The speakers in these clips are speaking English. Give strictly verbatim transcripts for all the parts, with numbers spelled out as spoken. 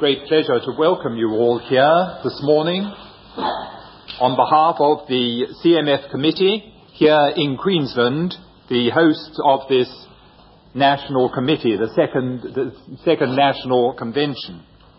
great pleasure to welcome you all here this morning on behalf of the C M F committee here in Queensland, the hosts of this national committee, the second, the second national convention.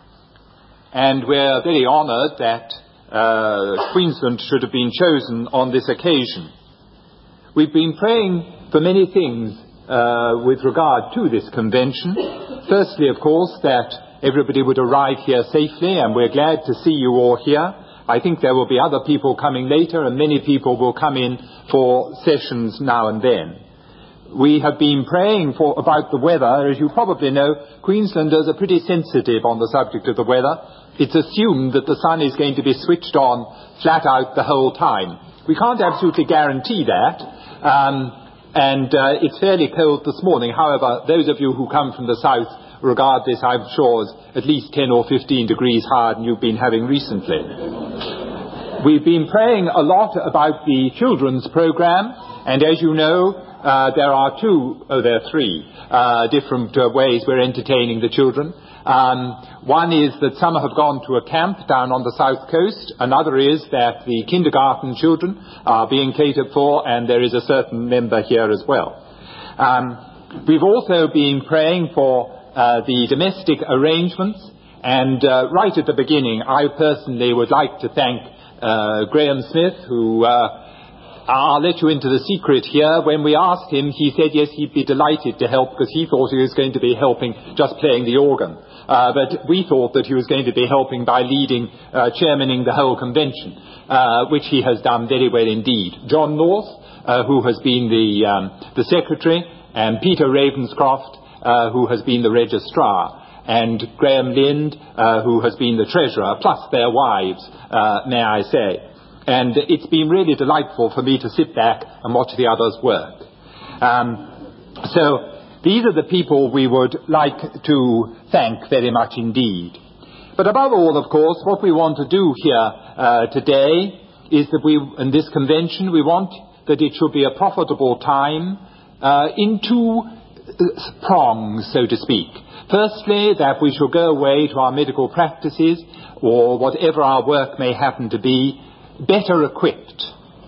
And we're very honoured that uh, Queensland should have been chosen on this occasion. We've been praying for many things uh, with regard to this convention. Firstly, of course, that everybody would arrive here safely, and we're glad to see you all here. I think there will be other people coming later, and many people will come in for sessions now and then. We have been praying for about the weather. As you probably know, Queenslanders are pretty sensitive on the subject of the weather. It's assumed that the sun is going to be switched on flat out the whole time. We can't absolutely guarantee that, um, and uh, it's fairly cold this morning. However, those of you who come from the south regard this, I'm sure, as at least ten or fifteen degrees higher than you've been having recently. We've been praying a lot about the children's program, and as you know, uh, there are two, oh, there are three uh, different uh, ways we're entertaining the children. Um, one is that some have gone to a camp down on the south coast. Another is that the kindergarten children are being catered for, and there is a certain member here as well. Um, we've also been praying for uh, the domestic arrangements, and uh, right at the beginning, I personally would like to thank uh, Graham Smith, who uh, I'll let you into the secret here. When we asked him, he said yes, he'd be delighted to help, because he thought he was going to be helping just playing the organ. Uh, but we thought that he was going to be helping by leading, uh, chairmaning the whole convention, uh, which he has done very well indeed. John North, uh, who has been the, um, the secretary, and Peter Ravenscroft, uh, who has been the registrar, and Graham Lind, uh, who has been the treasurer, plus their wives, uh, may I say. And it's been really delightful for me to sit back and watch the others work. Um, so these are the people we would like to thank very much indeed. But above all, of course, what we want to do here uh, today is that we, in this convention, we want that it should be a profitable time uh, in two prongs, so to speak. Firstly, that we shall go away to our medical practices, or whatever our work may happen to be, better equipped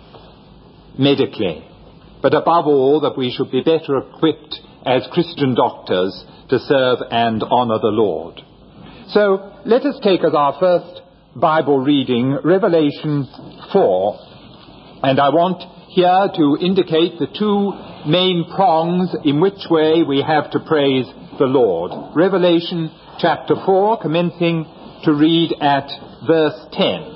medically, but above all that we should be better equipped as Christian doctors to serve and honour the Lord. So let us take as our first Bible reading Revelation four, and I want here to indicate the two main prongs in which way we have to praise the Lord. Revelation chapter four, commencing to read at verse ten.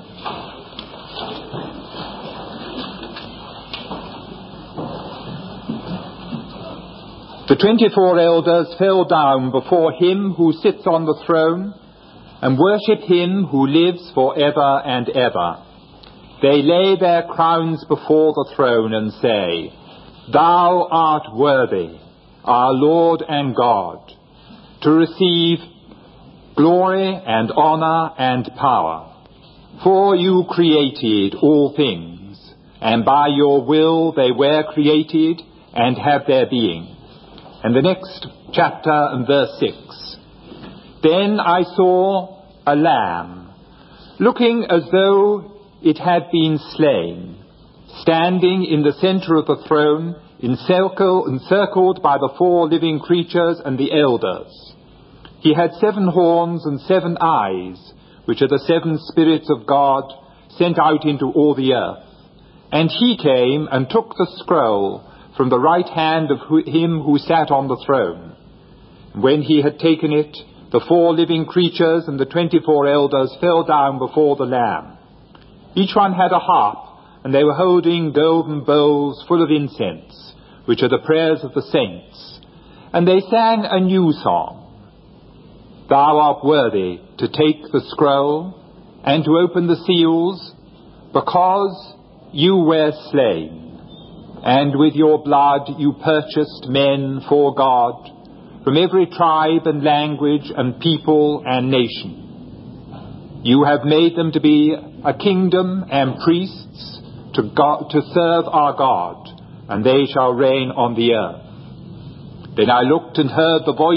The twenty-four elders fell down before him who sits on the throne and worship him who lives for ever and ever. They lay their crowns before the throne and say, "Thou art worthy, our Lord and God, to receive glory and honour and power. For you created all things, and by your will they were created and have their being." And the next chapter and verse six. Then I saw a lamb, looking as though it had been slain, standing in the centre of the throne, encircled, encircled by the four living creatures and the elders. He had seven horns and seven eyes, which are the seven spirits of God sent out into all the earth. And he came and took the scroll from the right hand of him who sat on the throne. When he had taken it, the four living creatures and the twenty-four elders fell down before the Lamb. Each one had a harp, and they were holding golden bowls full of incense, which are the prayers of the saints. And they sang a new song. Thou art worthy to take the scroll and to open the seals, because you were slain. And with your blood you purchased men for God from every tribe and language and people and nation. You have made them to be a kingdom and priests to, God, to serve our God, and they shall reign on the earth. Then I looked and heard the voice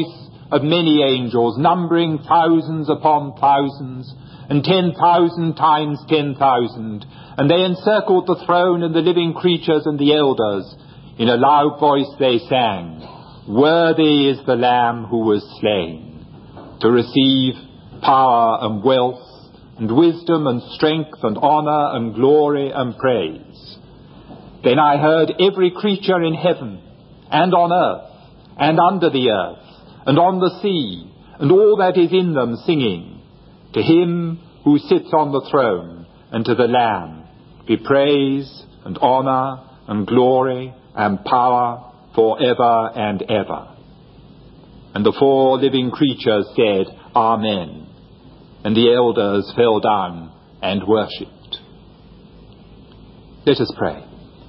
of many angels, numbering thousands upon thousands, and ten thousand times ten thousand. And they encircled the throne and the living creatures and the elders. In a loud voice they sang, "Worthy is the Lamb who was slain, to receive power and wealth, and wisdom and strength and honour and glory and praise." Then I heard every creature in heaven and on earth and under the earth and on the sea and all that is in them singing, "To him who sits on the throne and to the Lamb be praise and honour and glory and power for ever and ever." And the four living creatures said, "Amen." And the elders fell down and worshipped. Let us pray.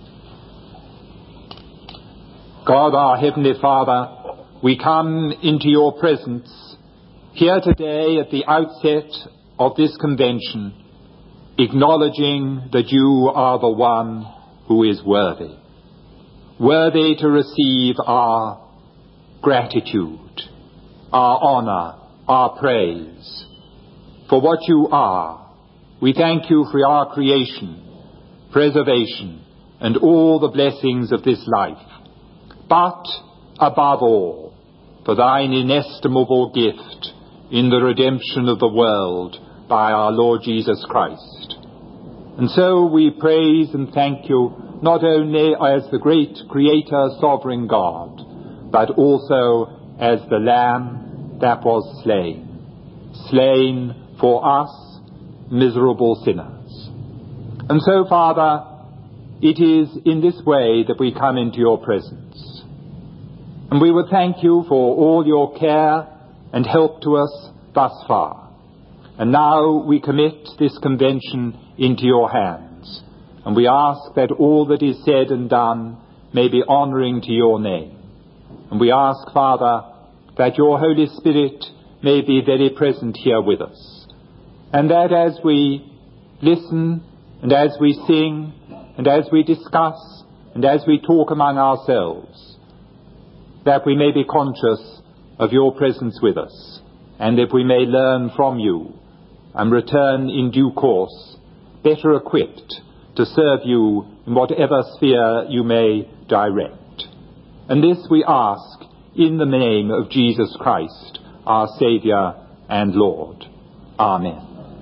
God, our Heavenly Father, we come into your presence here today at the outset of this convention, acknowledging that you are the one who is worthy, worthy to receive our gratitude, our honour, our praise. For what you are, we thank you for our creation, preservation, and all the blessings of this life. But, above all, for thine inestimable gift in the redemption of the world by our Lord Jesus Christ. And so we praise and thank you not only as the great Creator, Sovereign God, but also as the Lamb that was slain, slain for us, miserable sinners. And so, Father, it is in this way that we come into your presence. And we would thank you for all your care and help to us thus far. And now we commit this convention into your hands. And we ask that all that is said and done may be honouring to your name. And we ask, Father, that your Holy Spirit may be very present here with us. And that as we listen, and as we sing, and as we discuss, and as we talk among ourselves, that we may be conscious of your presence with us, and that we may learn from you, and return in due course, better equipped to serve you in whatever sphere you may direct. And this we ask in the name of Jesus Christ, our Saviour and Lord. Amen.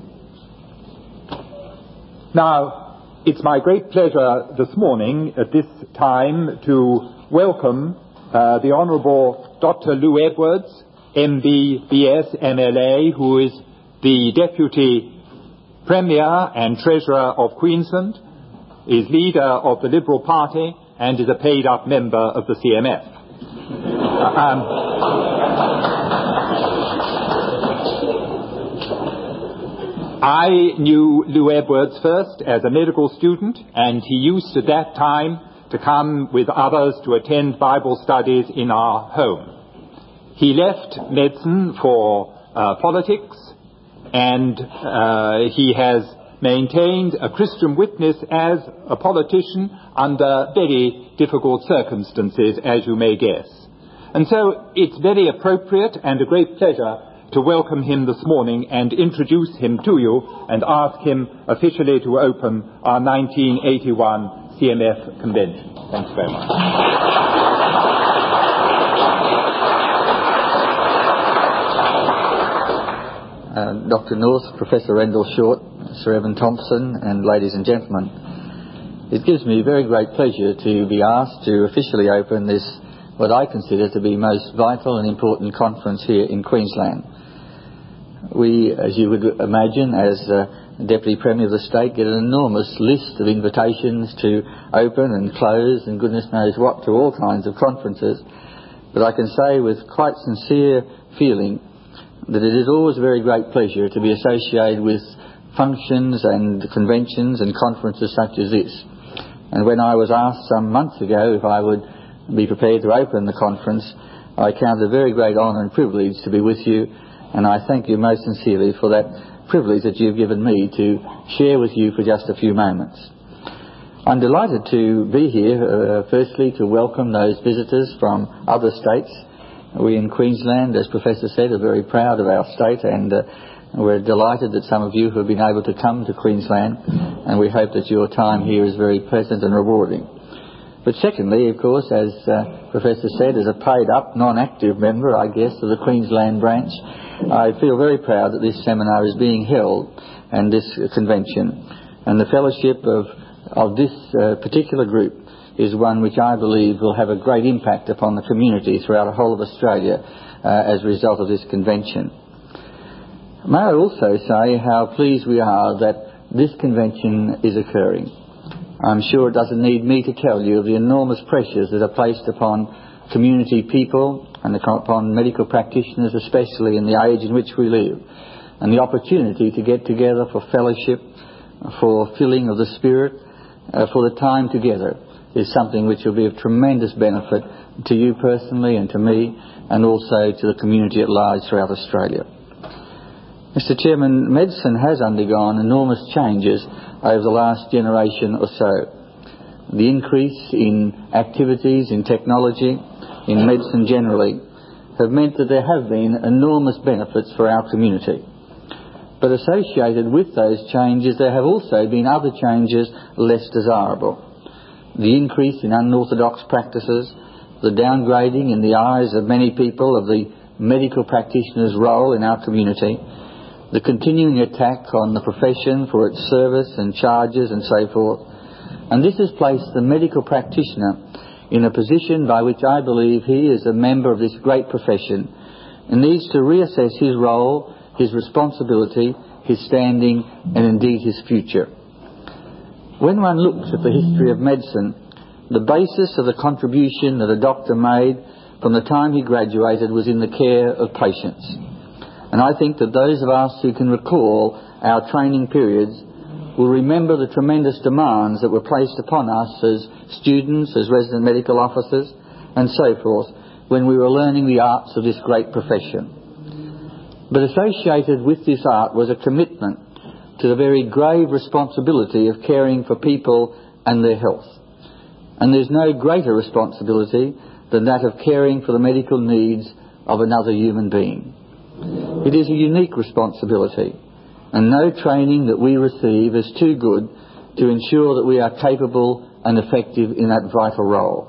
Now, it's my great pleasure this morning at this time to welcome uh, the Honourable Doctor Lou Edwards, M B B S M L A, who is the Deputy Premier and Treasurer of Queensland, is leader of the Liberal Party, and is a paid-up member of the C M F. um, I knew Lou Edwards first as a medical student, and he used at that time to come with others to attend Bible studies in our home. He left medicine for uh, politics, and uh, he has maintained a Christian witness as a politician under very difficult circumstances, as you may guess. And so it's very appropriate and a great pleasure to welcome him this morning and introduce him to you and ask him officially to open our nineteen eighty-one C M F convention. Thanks very much. Uh, Doctor North, Professor Rendell Short, Sir Evan Thompson, and ladies and gentlemen. It gives me very great pleasure to be asked to officially open this, what I consider to be most vital and important conference here in Queensland. We, as you would imagine, as uh, Deputy Premier of the State, get an enormous list of invitations to open and close and goodness knows what to all kinds of conferences. But I can say with quite sincere feeling that it is always a very great pleasure to be associated with functions and conventions and conferences such as this. And when I was asked some months ago if I would be prepared to open the conference, I count it a very great honour and privilege to be with you, and I thank you most sincerely for that privilege that you've given me to share with you for just a few moments. I'm delighted to be here, uh, firstly to welcome those visitors from other states We in Queensland, as Professor said, are very proud of our state, and uh, we're delighted that some of you have been able to come to Queensland, and we hope that your time here is very pleasant and rewarding. But secondly, of course, as uh, Professor said, as a paid-up, non-active member, I guess, of the Queensland branch, I feel very proud that this seminar is being held, and this convention. And the fellowship of, of this uh, particular group is one which I believe will have a great impact upon the community throughout the whole of Australia uh, as a result of this convention. May I also say how pleased we are that this convention is occurring. I'm sure it doesn't need me to tell you of the enormous pressures that are placed upon community people and upon medical practitioners, especially in the age in which we live, and the opportunity to get together for fellowship, for filling of the Spirit, uh, for the time together is something which will be of tremendous benefit to you personally and to me, and also to the community at large throughout Australia. Mister Chairman, medicine has undergone enormous changes over the last generation or so. The increase in activities, in technology, in medicine generally, have meant that there have been enormous benefits for our community. But associated with those changes, there have also been other changes less desirable. The increase in unorthodox practices, the downgrading in the eyes of many people of the medical practitioner's role in our community, the continuing attack on the profession for its service and charges and so forth. And this has placed the medical practitioner in a position by which I believe he, as a member of this great profession, needs to reassess his role, his responsibility, his standing, and indeed his future. When one looks at the history of medicine, the basis of the contribution that a doctor made from the time he graduated was in the care of patients. And I think that those of us who can recall our training periods will remember the tremendous demands that were placed upon us as students, as resident medical officers, and so forth, when we were learning the arts of this great profession. But associated with this art was a commitment to the very grave responsibility of caring for people and their health. And there's no greater responsibility than that of caring for the medical needs of another human being. It is a unique responsibility, and no training that we receive is too good to ensure that we are capable and effective in that vital role.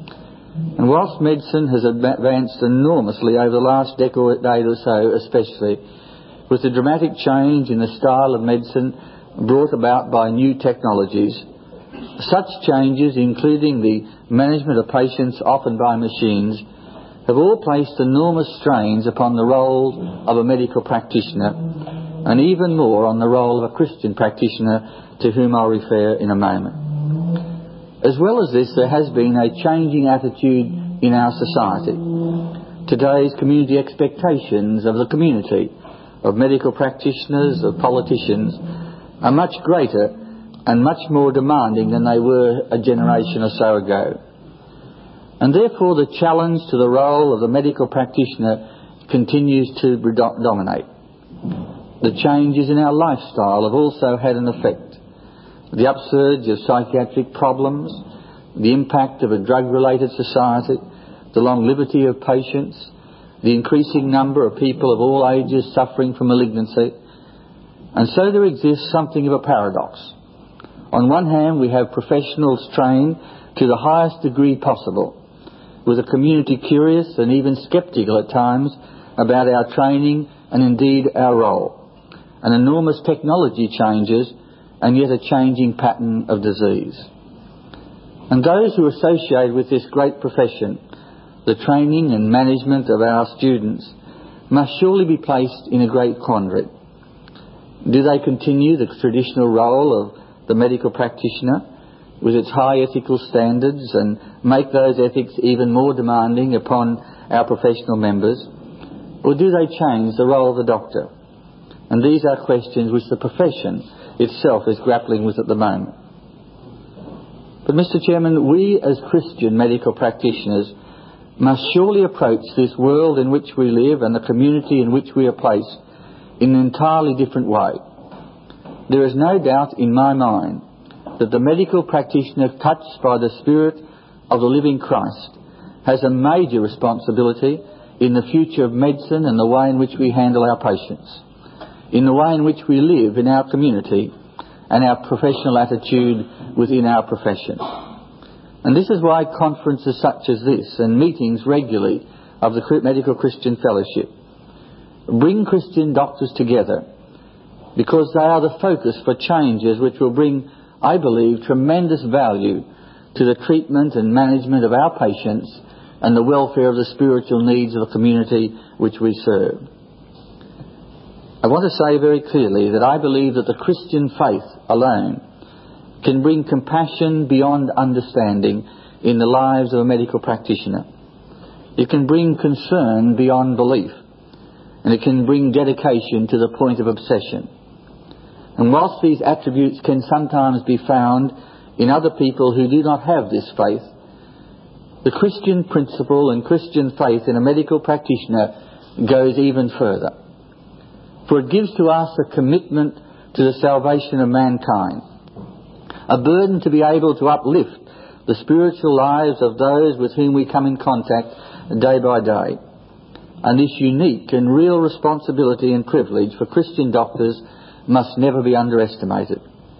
And whilst medicine has advanced enormously over the last decade or so especially, with the dramatic change in the style of medicine brought about by new technologies, such changes, including the management of patients often by machines, have all placed enormous strains upon the role of a medical practitioner, and even more on the role of a Christian practitioner, to whom I'll refer in a moment. As well as this, there has been a changing attitude in our society. Today's community expectations of the community, of medical practitioners, of politicians, are much greater and much more demanding than they were a generation or so ago. And therefore the challenge to the role of the medical practitioner continues to dominate. The changes in our lifestyle have also had an effect. The upsurge of psychiatric problems, the impact of a drug-related society, the longevity of patients, the increasing number of people of all ages suffering from malignancy. And so there exists something of a paradox. On one hand, we have professionals trained to the highest degree possible, with a community curious and even sceptical at times about our training and indeed our role. An enormous technology changes, and yet a changing pattern of disease. And those who associate with this great profession, the training and management of our students, must surely be placed in a great quandary. Do they continue the traditional role of the medical practitioner with its high ethical standards and make those ethics even more demanding upon our professional members? Or do they change the role of the doctor? And these are questions which the profession itself is grappling with at the moment. But Mister Chairman, we as Christian medical practitioners must surely approach this world in which we live and the community in which we are placed in an entirely different way. There is no doubt in my mind that the medical practitioner touched by the Spirit of the living Christ has a major responsibility in the future of medicine and the way in which we handle our patients, in the way in which we live in our community and our professional attitude within our profession. And this is why conferences such as this and meetings regularly of the Medical Christian Fellowship bring Christian doctors together, because they are the focus for changes which will bring, I believe, tremendous value to the treatment and management of our patients and the welfare of the spiritual needs of the community which we serve. I want to say very clearly that I believe that the Christian faith alone can bring compassion beyond understanding in the lives of a medical practitioner. It can bring concern beyond belief, and it can bring dedication to the point of obsession. And whilst these attributes can sometimes be found in other people who do not have this faith, the Christian principle and Christian faith in a medical practitioner goes even further. For it gives to us a commitment to the salvation of mankind, a burden to be able to uplift the spiritual lives of those with whom we come in contact day by day. And this unique and real responsibility and privilege for Christian doctors must never be underestimated.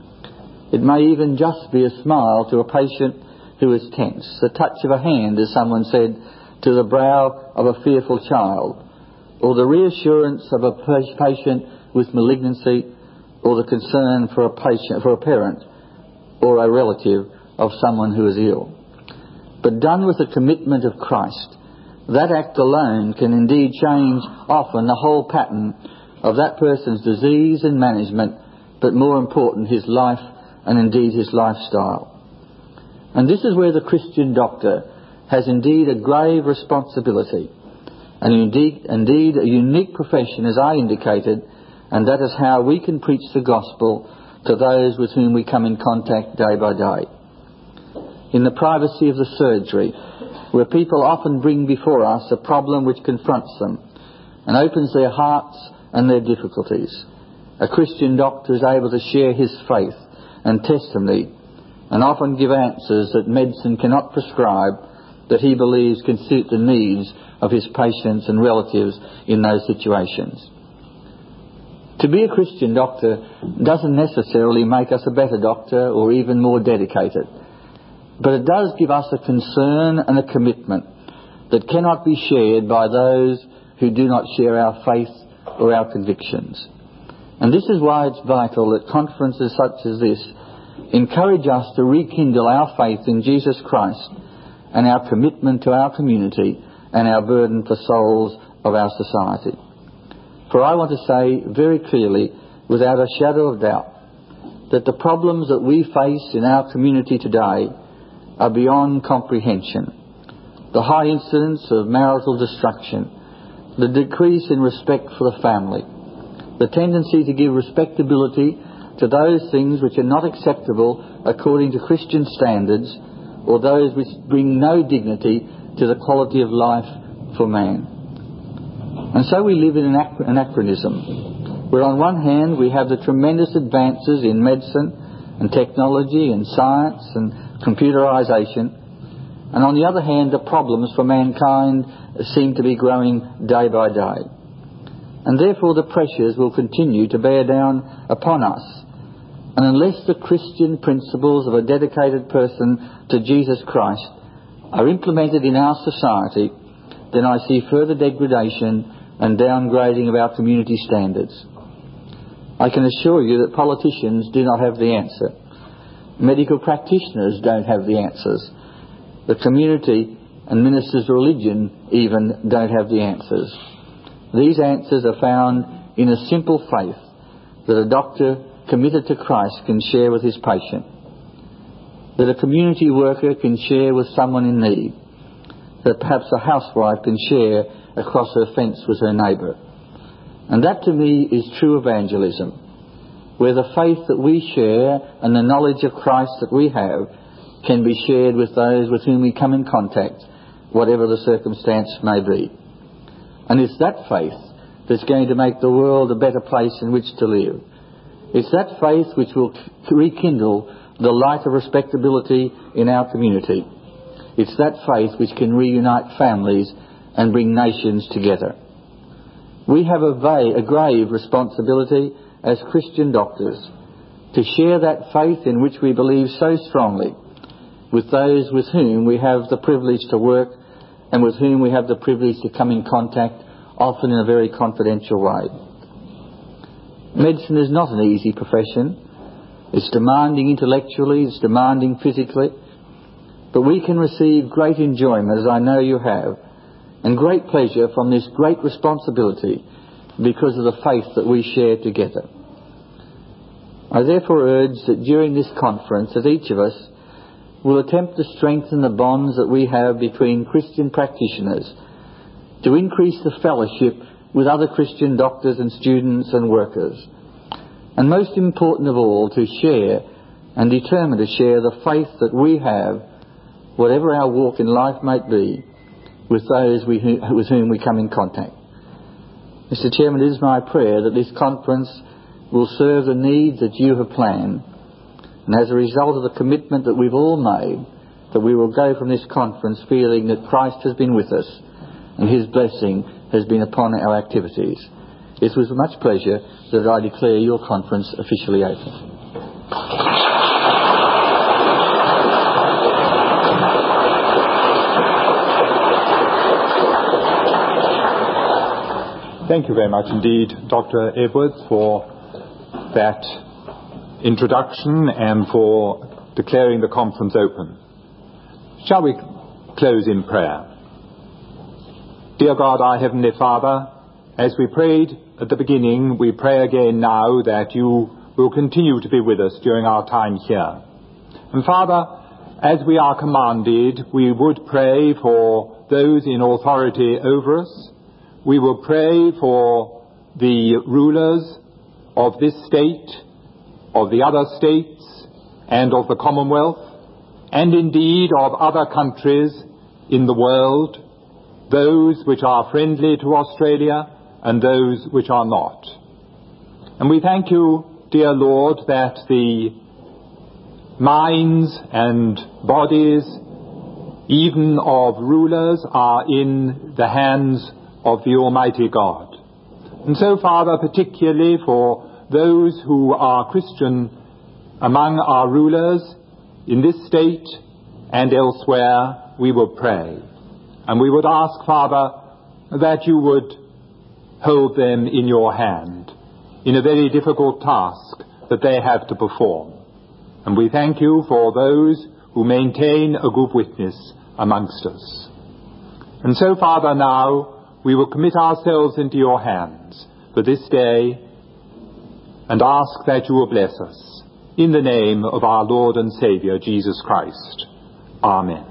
It may even just be a smile to a patient who is tense, the touch of a hand, as someone said, to the brow of a fearful child, or the reassurance of a patient with malignancy, or the concern for a patient, for a parent, or a relative of someone who is ill. But done with the commitment of Christ, that act alone can indeed change often the whole pattern of that person's disease and management, but more important, his life and indeed his lifestyle. And this is where the Christian doctor has indeed a grave responsibility, and indeed, indeed a unique profession, as I indicated, and that is how we can preach the gospel to those with whom we come in contact day by day. In the privacy of the surgery, where people often bring before us a problem which confronts them and opens their hearts and their difficulties, a Christian doctor is able to share his faith and testimony and often give answers that medicine cannot prescribe, that he believes can suit the needs of his patients and relatives in those situations. To be a Christian doctor doesn't necessarily make us a better doctor or even more dedicated, but it does give us a concern and a commitment that cannot be shared by those who do not share our faith or our convictions. And this is why it's vital that conferences such as this encourage us to rekindle our faith in Jesus Christ and our commitment to our community and our burden for souls of our society. For I want to say very clearly, without a shadow of doubt, that the problems that we face in our community today are beyond comprehension. The high incidence of marital destruction, the decrease in respect for the family, the tendency to give respectability to those things which are not acceptable according to Christian standards, or those which bring no dignity to the quality of life for man. And so we live in an anachronism, where on one hand we have the tremendous advances in medicine and technology and science and computerization, and on the other hand the problems for mankind seem to be growing day by day. And therefore the pressures will continue to bear down upon us. And unless the Christian principles of a dedicated person to Jesus Christ are implemented in our society, then I see further degradation and downgrading of our community standards. I can assure you that politicians do not have the answer. Medical practitioners don't have the answers. The community and ministers of religion even don't have the answers. These answers are found in a simple faith that a doctor committed to Christ can share with his patient, that a community worker can share with someone in need, that perhaps a housewife can share across her fence with her neighbour. And that to me is true evangelism, where the faith that we share and the knowledge of Christ that we have can be shared with those with whom we come in contact, whatever the circumstance may be. And it's that faith that's going to make the world a better place in which to live. It's that faith which will rekindle the light of respectability in our community. It's that faith which can reunite families and bring nations together. We have a, va- a grave responsibility as Christian doctors to share that faith in which we believe so strongly with those with whom we have the privilege to work and with whom we have the privilege to come in contact, often in a very confidential way. Medicine is not an easy profession. It's demanding intellectually, it's demanding physically, but we can receive great enjoyment, as I know you have, and great pleasure from this great responsibility because of the faith that we share together. I therefore urge that during this conference, that each of us will attempt to strengthen the bonds that we have between Christian practitioners, to increase the fellowship with other Christian doctors and students and workers, and most important of all, to share and determine to share the faith that we have, whatever our walk in life might be, with those we, with whom we come in contact. Mister Chairman, it is my prayer that this conference will serve the needs that you have planned, and as a result of the commitment that we've all made, that we will go from this conference feeling that Christ has been with us and His blessing has been upon our activities. It was with much pleasure that I declare your conference officially open. Thank you very much indeed, Doctor Edwards, for that introduction and for declaring the conference open. Shall we close in prayer? Dear God, our Heavenly Father, as we prayed at the beginning, we pray again now that you will continue to be with us during our time here. And Father, as we are commanded, we would pray for those in authority over us. We will pray for the rulers of this state, of the other states, and of the Commonwealth, and indeed of other countries in the world, those which are friendly to Australia and those which are not. And we thank you, dear Lord, that the minds and bodies, even of rulers, are in the hands of the Almighty God. And so, Father, particularly for those who are Christian among our rulers in this state and elsewhere, we will pray. And we would ask, Father, that you would hold them in your hand in a very difficult task that they have to perform. And we thank you for those who maintain a good witness amongst us. And so, Father, now we will commit ourselves into your hands for this day and ask that you will bless us. In the name of our Lord and Saviour, Jesus Christ. Amen.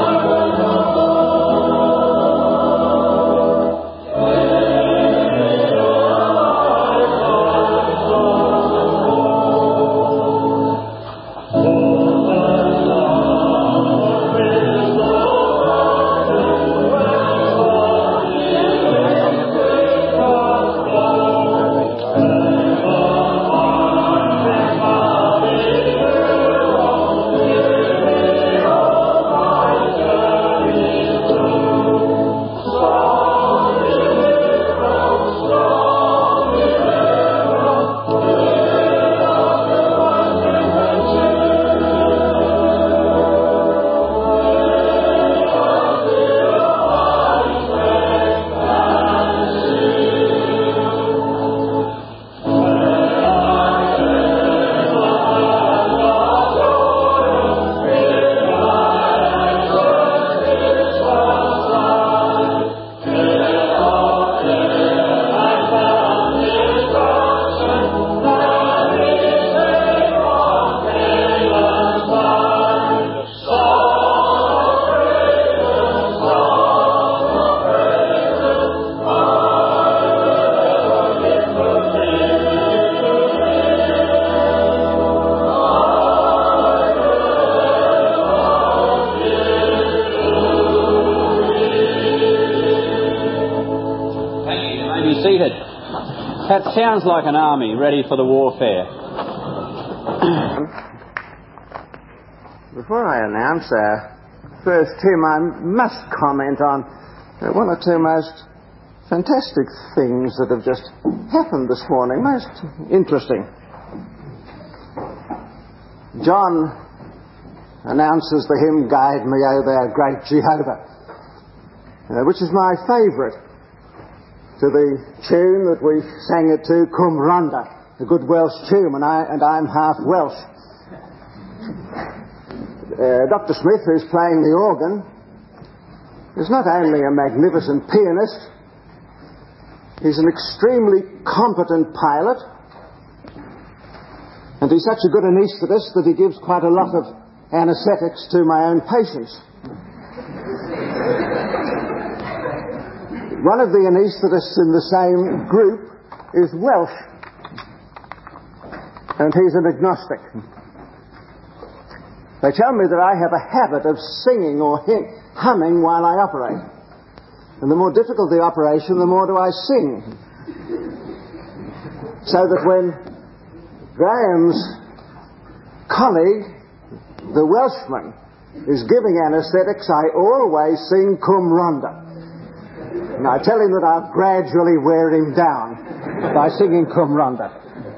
Amen. That sounds like an army ready for the warfare. Before I announce our first hymn, I must comment on uh, one or two most fantastic things that have just happened this morning. Most interesting. John announces the hymn, Guide Me, O Thou Great Jehovah, uh, which is my favourite, to the tune that we sang it to, Cum Ronda, a good Welsh tune, and, I, and I'm half Welsh. Uh, Doctor Smith, who's playing the organ, is not only a magnificent pianist, he's an extremely competent pilot, and he's such a good anaesthetist that he gives quite a lot of anaesthetics to my own patients. One of the anaesthetists in the same group is Welsh, and he's an agnostic. They tell me that I have a habit of singing or humming while I operate. And the more difficult the operation, the more do I sing. So that when Graham's colleague, the Welshman, is giving anaesthetics, I always sing Cum Ronda. And I tell him that I'll gradually wear him down by singing Cum Ronda.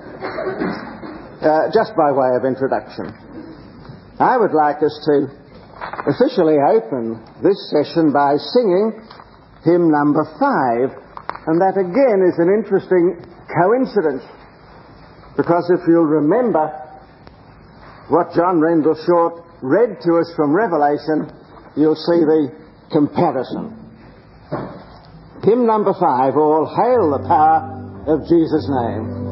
Uh, just by way of introduction, I would like us to officially open this session by singing hymn number five. And that again is an interesting coincidence, because if you'll remember what John Rendell Short read to us from Revelation, you'll see the comparison. Hymn number five, All Hail the Power of Jesus' Name.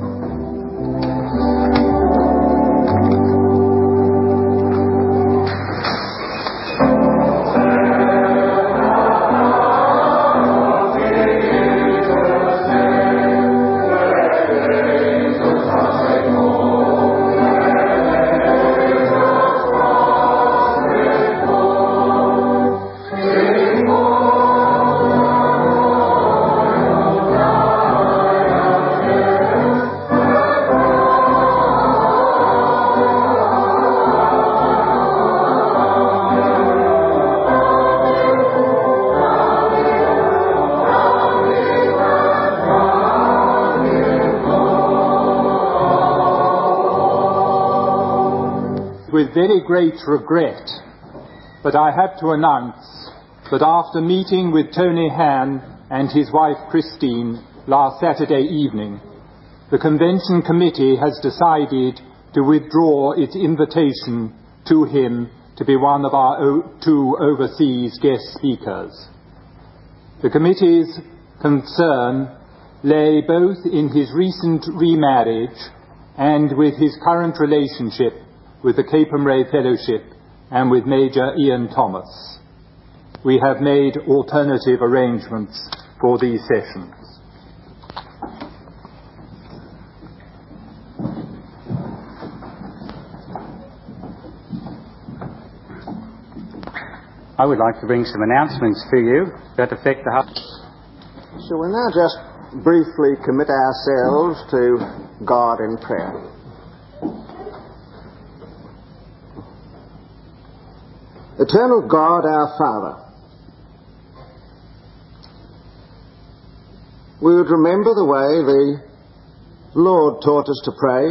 With very great regret, but I have to announce that after meeting with Tony Han and his wife Christine last Saturday evening, the Convention Committee has decided to withdraw its invitation to him to be one of our o- two overseas guest speakers. The Committee's concern lay both in his recent remarriage and with his current relationship with the Capernwray Fellowship and with Major Ian Thomas. We have made alternative arrangements for these sessions. I would like to bring some announcements to you that affect the House. So we'll now just briefly commit ourselves to God in prayer. Eternal God, our Father, we would remember the way the Lord taught us to pray.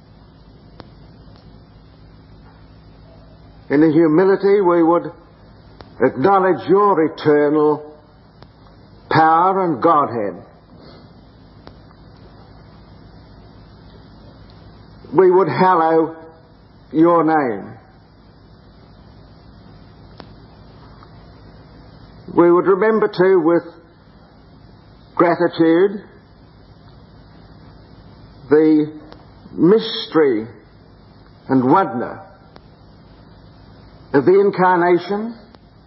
In the humility we would acknowledge your eternal power and Godhead. We would hallow your name. We would remember too with gratitude the mystery and wonder of the Incarnation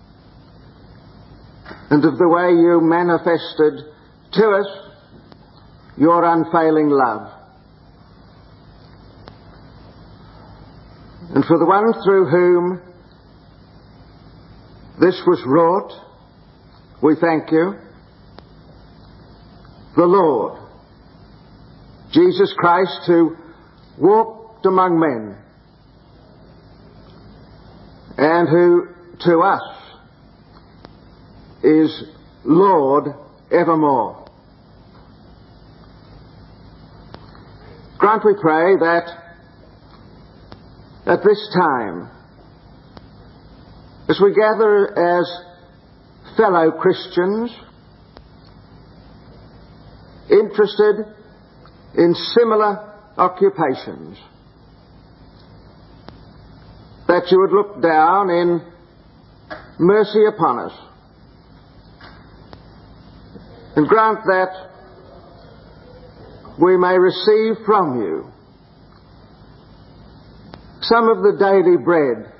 and of the way you manifested to us your unfailing love. And for the one through whom this was wrought, we thank you, the Lord, Jesus Christ, who walked among men and who to us is Lord evermore. Grant, we pray, that at this time, as we gather as fellow Christians, interested in similar occupations, that you would look down in mercy upon us and grant that we may receive from you some of the daily bread,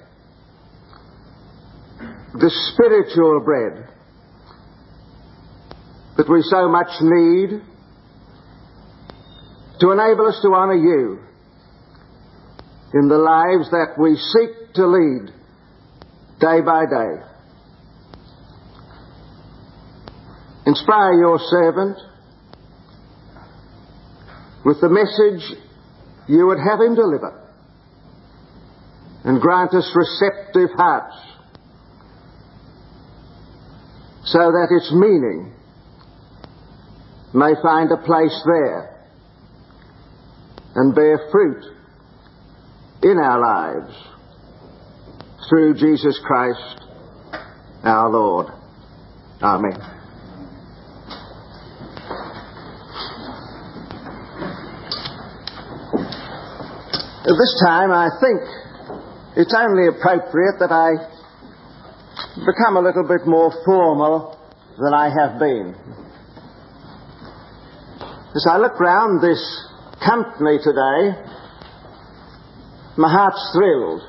the spiritual bread that we so much need to enable us to honour you in the lives that we seek to lead day by day. Inspire your servant with the message you would have him deliver, and grant us receptive hearts so that its meaning may find a place there and bear fruit in our lives through Jesus Christ our Lord. Amen. At this time, I think it's only appropriate that I become a little bit more formal than I have been. As I look round this company today, my heart's thrilled.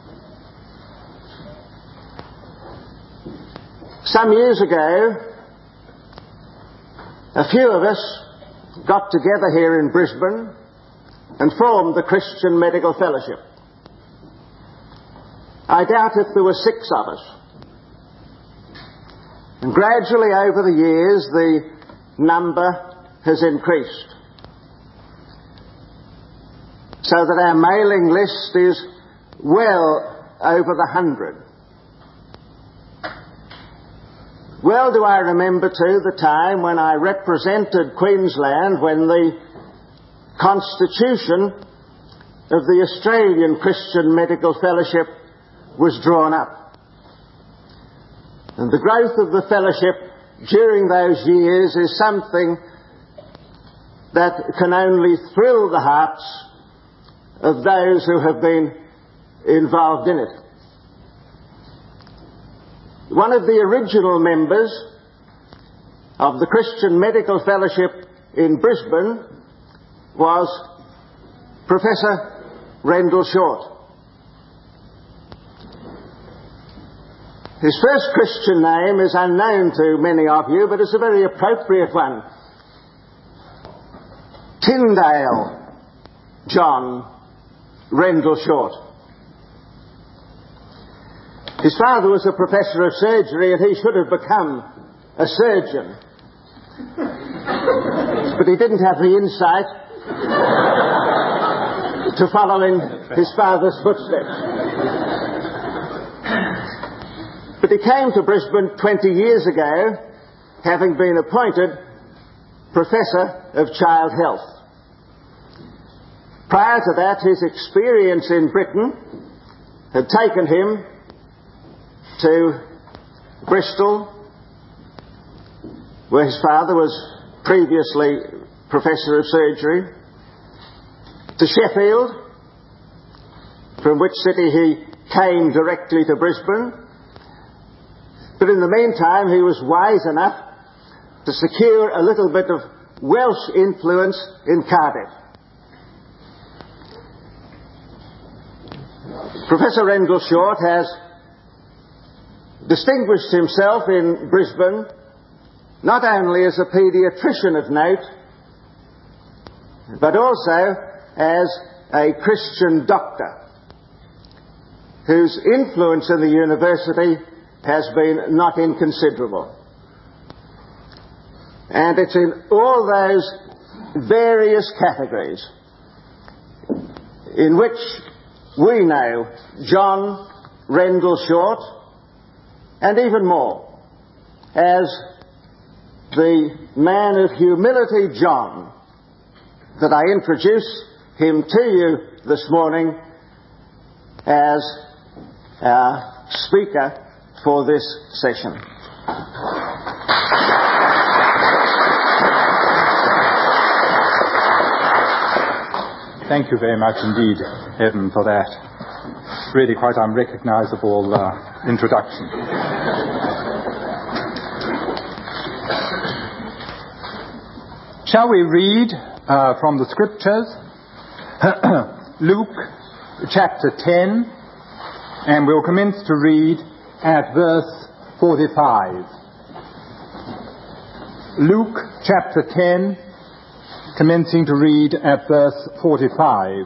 Some years ago, a few of us got together here in Brisbane and formed the Christian Medical Fellowship. I doubt if there were six of us. And gradually over the years, the number has increased, so that our mailing list is well over the hundred. Well do I remember too the time when I represented Queensland when the Constitution of the Australian Christian Medical Fellowship was drawn up. And the growth of the fellowship during those years is something that can only thrill the hearts of those who have been involved in it. One of the original members of the Christian Medical Fellowship in Brisbane was Professor Rendell Short. His first Christian name is unknown to many of you, but it's a very appropriate one. Tyndale John Rendell Short. His father was a professor of surgery and he should have become a surgeon. But he didn't have the insight to follow in his father's footsteps. But he came to Brisbane twenty years ago, having been appointed Professor of Child Health. Prior to that, his experience in Britain had taken him to Bristol, where his father was previously Professor of Surgery, to Sheffield, from which city he came directly to Brisbane. But in the meantime, he was wise enough to secure a little bit of Welsh influence in Cardiff. Professor Rendell Short has distinguished himself in Brisbane not only as a paediatrician of note, but also as a Christian doctor whose influence in the university has been not inconsiderable. And it's in all those various categories in which we know John Rendell Short, and even more, as the man of humility John, that I introduce him to you this morning as our speaker for this session. Thank you very much indeed, Evan, for that really quite unrecognisable uh, introduction. Shall we read uh, from the Scriptures? Luke chapter ten, and we'll commence to read at verse forty-five. Luke chapter ten, commencing to read at verse forty-five.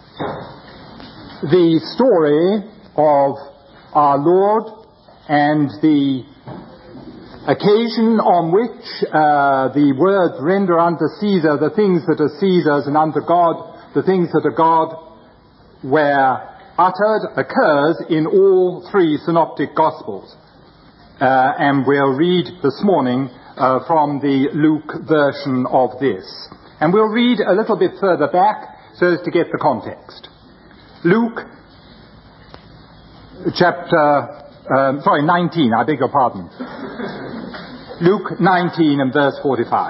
The story of our Lord and the occasion on which uh, the words render unto Caesar the things that are Caesar's and unto God the things that are God were uttered occurs in all three synoptic Gospels. Uh, and we'll read this morning uh, from the Luke version of this. And we'll read a little bit further back so as to get the context. Luke chapter, um, sorry, nineteen, I beg your pardon. Luke nineteen and verse forty-five.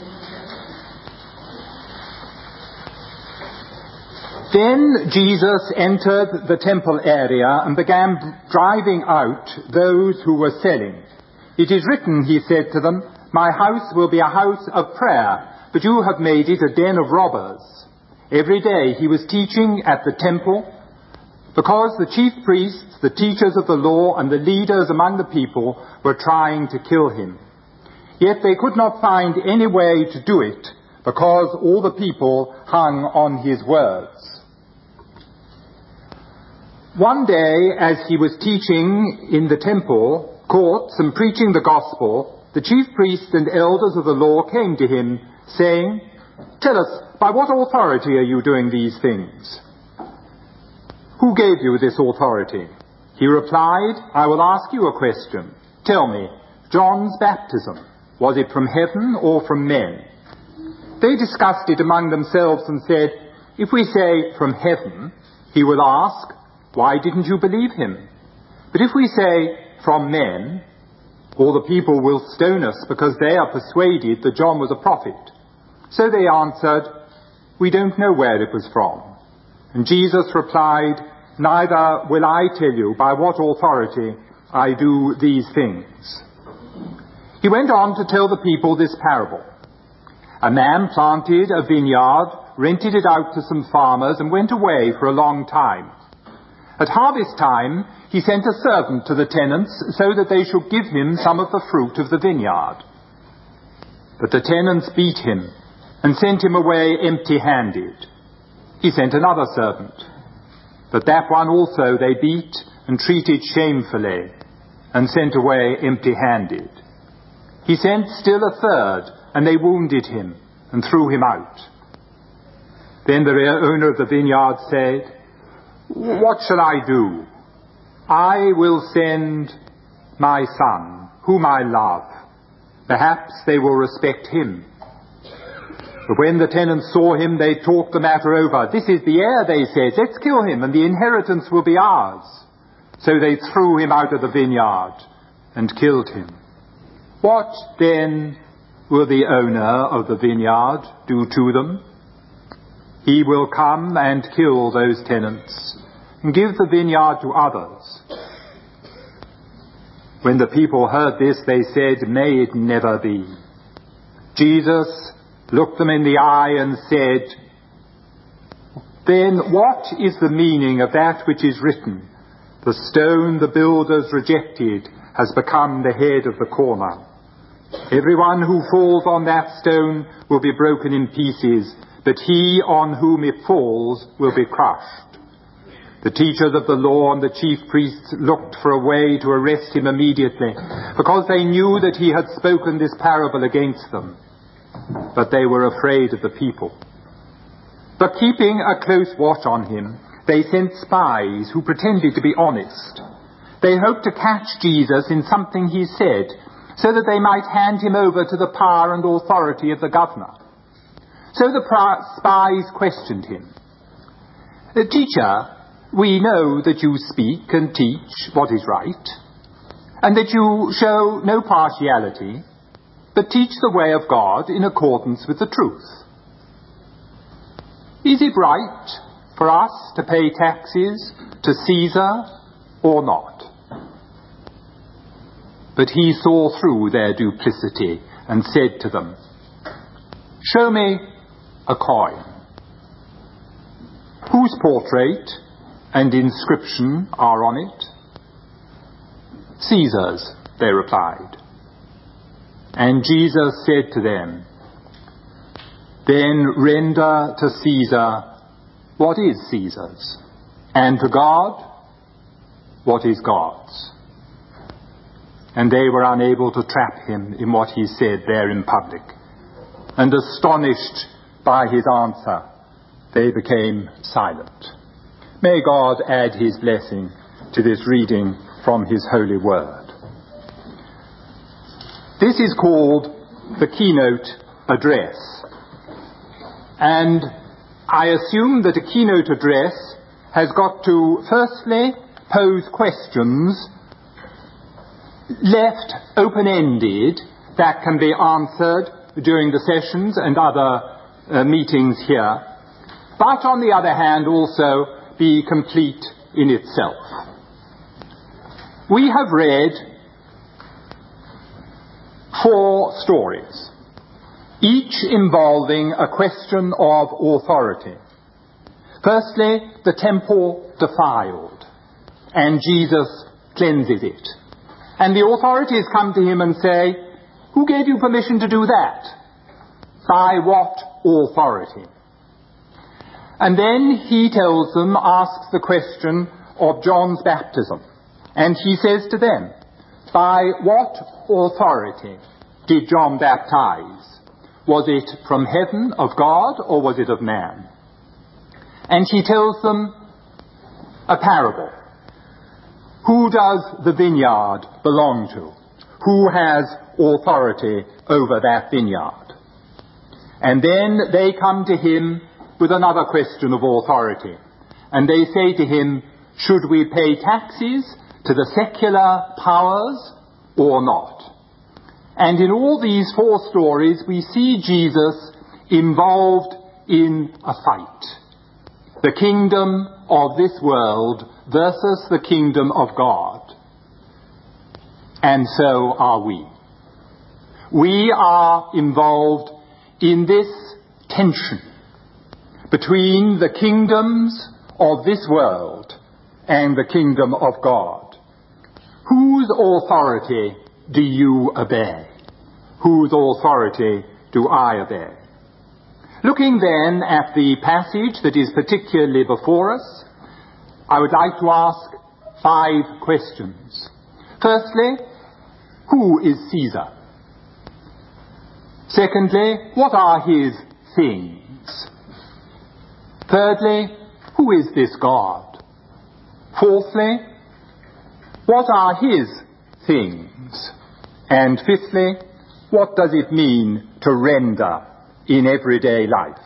Then Jesus entered the temple area and began driving out those who were selling. It is written, he said to them, "My house will be a house of prayer, but you have made it a den of robbers." Every day he was teaching at the temple, because the chief priests, the teachers of the law, and the leaders among the people were trying to kill him. Yet they could not find any way to do it, because all the people hung on his words. One day, as he was teaching in the temple courts and preaching the gospel, the chief priests and elders of the law came to him, saying, "Tell us, by what authority are you doing these things? Who gave you this authority?" He replied, "I will ask you a question. Tell me, John's baptism, was it from heaven or from men?" They discussed it among themselves and said, "If we say from heaven, he will ask, 'Why didn't you believe him?' But if we say from men, all the people will stone us because they are persuaded that John was a prophet." So they answered, "We don't know where it was from." And Jesus replied, "Neither will I tell you by what authority I do these things." He went on to tell the people this parable. A man planted a vineyard, rented it out to some farmers, and went away for a long time. At harvest time, he sent a servant to the tenants so that they should give him some of the fruit of the vineyard. But the tenants beat him and sent him away empty-handed. He sent another servant, but that one also they beat and treated shamefully and sent away empty-handed. He sent still a third, and they wounded him and threw him out. Then the owner of the vineyard said, "What shall I do? I will send my son, whom I love. Perhaps they will respect him." But when the tenants saw him, they talked the matter over. "This is the heir," they said. "Let's kill him, and the inheritance will be ours." So they threw him out of the vineyard and killed him. What then will the owner of the vineyard do to them? He will come and kill those tenants and give the vineyard to others. When the people heard this, they said, "May it never be." Jesus looked them in the eye and said, "Then what is the meaning of that which is written? The stone the builders rejected has become the head of the corner. Everyone who falls on that stone will be broken in pieces, but he on whom it falls will be crushed." The teachers of the law and the chief priests looked for a way to arrest him immediately, because they knew that he had spoken this parable against them. but they were afraid of the people. But keeping a close watch on him, they sent spies who pretended to be honest. They hoped to catch Jesus in something he said, so that they might hand him over to the power and authority of the governor. So the spies questioned him. "Teacher, we know that you speak and teach what is right, and that you show no partiality, but teach the way of God in accordance with the truth. Is it right for us to pay taxes to Caesar or not?" But he saw through their duplicity and said to them, "Show me a coin. Whose portrait and inscription are on it?" "Caesar's," they replied. And Jesus said to them, "Then render to Caesar what is Caesar's, and to God what is God's." And they were unable to trap him in what he said there in public. And astonished by his answer, they became silent. May God add his blessing to this reading from his holy word. This is called the keynote address. And I assume that a keynote address has got to, firstly, pose questions left open-ended that can be answered during the sessions and other uh, meetings here, but on the other hand also be complete in itself. We have read four stories, each involving a question of authority. Firstly, the temple defiled, and Jesus cleanses it. And the authorities come to him and say, "Who gave you permission to do that? By what authority?" And then he tells them, asks the question of John's baptism. And he says to them, "By what authority did John baptize? Was it from heaven, of God, or was it of man?" And he tells them a parable. Who does the vineyard belong to? Who has authority over that vineyard? And then they come to him with another question of authority. And they say to him, "Should we pay taxes to the secular powers or not?" And in all these four stories, we see Jesus involved in a fight. The kingdom of this world versus the kingdom of God. And so are we. We are involved in this tension between the kingdoms of this world and the kingdom of God. Whose authority do you obey? Whose authority do I obey? Looking then at the passage that is particularly before us, I would like to ask five questions. Firstly, who is Caesar? Secondly, what are his things? Thirdly, who is this God? Fourthly, what are his things? And fifthly, what does it mean to render in everyday life?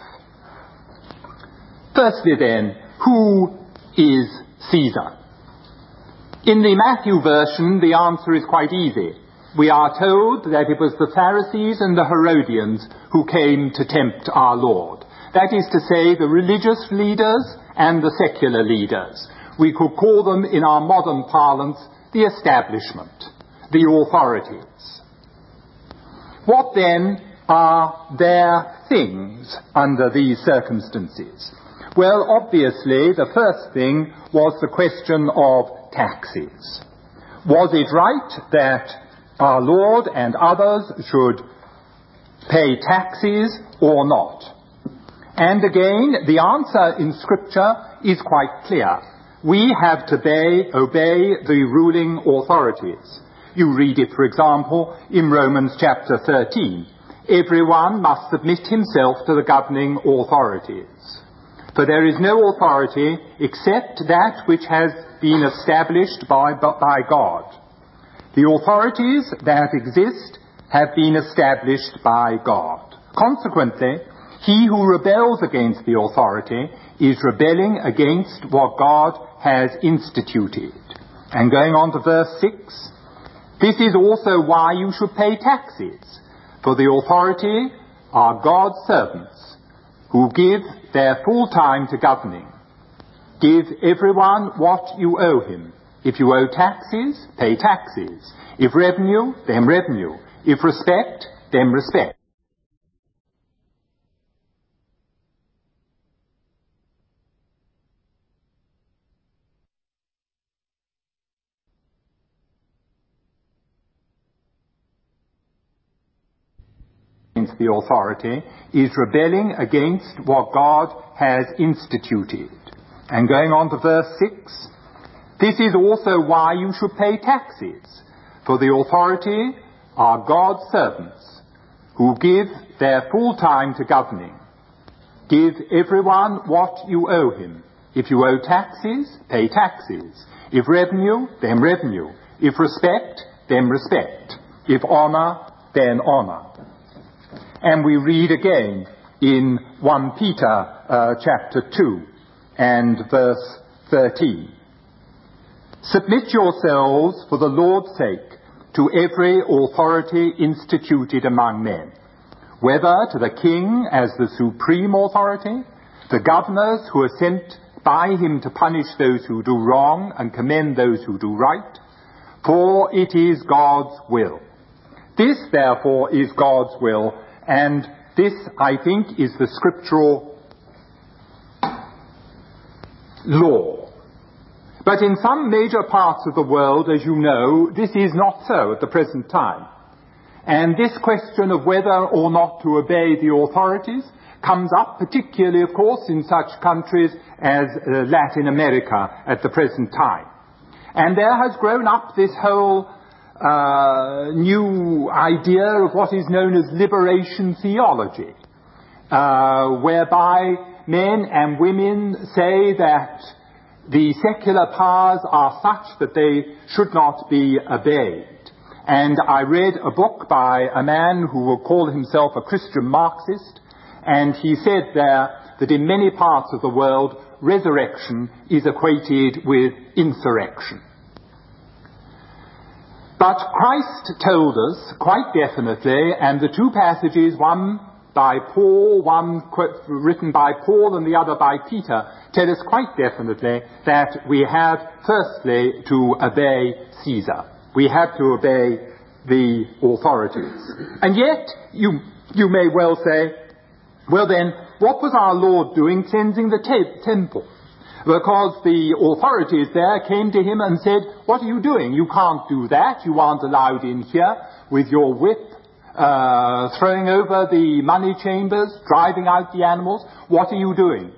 Firstly then, who is Caesar? In the Matthew version, the answer is quite easy. We are told that it was the Pharisees and the Herodians who came to tempt our Lord. That is to say, the religious leaders and the secular leaders. We could call them, in our modern parlance, the establishment, the authorities. What then are their things under these circumstances? Well, obviously, the first thing was the question of taxes. Was it right that our Lord and others should pay taxes or not? And again, the answer in Scripture is quite clear. We have to obey, obey the ruling authorities. You read it, for example, in Romans chapter thirteen. everyone must submit himself to the governing authorities. For there is no authority except that which has been established by, by God. The authorities that exist have been established by God. Consequently, he who rebels against the authority is rebelling against what God has instituted. And going on to verse six, this is also why you should pay taxes, for the authority are God's servants, who give their full time to governing. Give everyone what you owe him. If you owe taxes, pay taxes. If revenue, then revenue. If respect, then respect. The authority is rebelling against what God has instituted. And going on to verse six, this is also why you should pay taxes, for the authority are God's servants, who give their full time to governing. Give everyone what you owe him. If you owe taxes, pay taxes. If revenue, then revenue. If respect, then respect. If honor, then honor. And we read again in First Peter uh, chapter two and verse thirteen. Submit yourselves for the Lord's sake to every authority instituted among men, whether to the king as the supreme authority, the governors who are sent by him to punish those who do wrong and commend those who do right, for it is God's will. This, therefore, is God's will. And this, I think, is the scriptural law. But in some major parts of the world, as you know, this is not so at the present time. And this question of whether or not to obey the authorities comes up, particularly, of course, in such countries as uh, Latin America at the present time. And there has grown up this whole Uh, new idea of what is known as liberation theology, uh, whereby men and women say that the secular powers are such that they should not be obeyed. And I read a book by a man who will call himself a Christian Marxist, and he said there that in many parts of the world, resurrection is equated with insurrection. But Christ told us quite definitely, and the two passages, one by Paul, one written by Paul and the other by Peter, tell us quite definitely that we have firstly to obey Caesar. We have to obey the authorities. And yet, you, you may well say, well then, what was our Lord doing cleansing the te- temple? Because the authorities there came to him and said, what are you doing? You can't do that. You aren't allowed in here with your whip, uh, throwing over the money chambers, driving out the animals. What are you doing?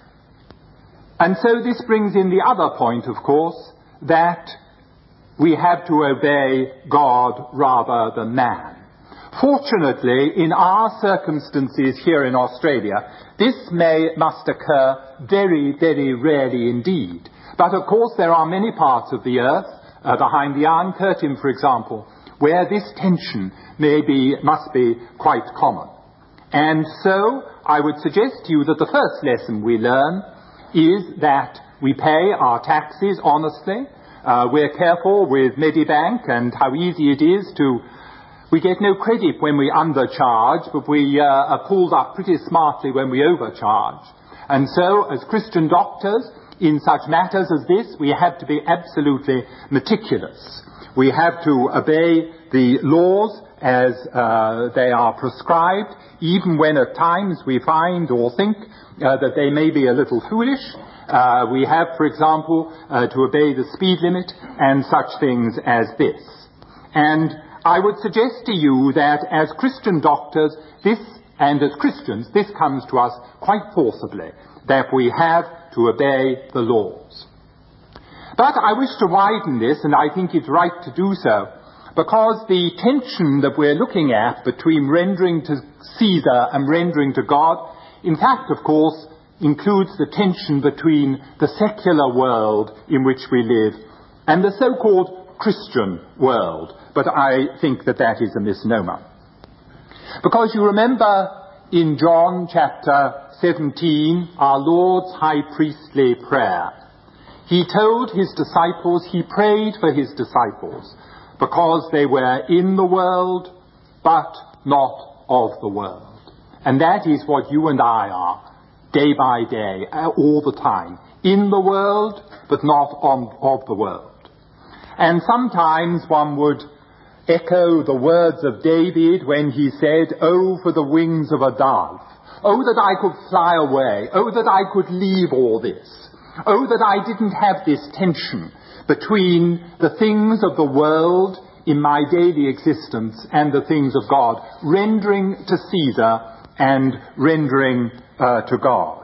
And so this brings in the other point, of course, that we have to obey God rather than man. Fortunately, in our circumstances here in Australia, this may must occur very, very rarely indeed. But of course there are many parts of the earth, uh, behind the Iron Curtain, for example, where this tension may be, must be quite common. And so I would suggest to you that the first lesson we learn is that we pay our taxes honestly. Uh, we're careful with Medibank and how easy it is to We get no credit when we undercharge, but we uh, are pulled up pretty smartly when we overcharge. And so, as Christian doctors, in such matters as this, we have to be absolutely meticulous. We have to obey the laws as uh, they are prescribed, even when at times we find or think uh, that they may be a little foolish. Uh, we have, for example, uh, to obey the speed limit and such things as this. And I would suggest to you that as Christian doctors, this, and as Christians, this comes to us quite forcibly, that we have to obey the laws. But I wish to widen this, and I think it's right to do so, because the tension that we're looking at between rendering to Caesar and rendering to God, in fact, of course, includes the tension between the secular world in which we live and the so-called Christian world. But I think that that is a misnomer. Because you remember in John chapter seventeen, our Lord's high priestly prayer. He told his disciples, he prayed for his disciples, because they were in the world, but not of the world. And that is what you and I are, day by day, all the time. In the world, but not on, of the world. And sometimes one would echo the words of David when he said, "Oh, for the wings of a dove. Oh, that I could fly away. Oh, that I could leave all this. Oh, that I didn't have this tension between the things of the world in my daily existence and the things of God, rendering to Caesar and rendering uh, to God."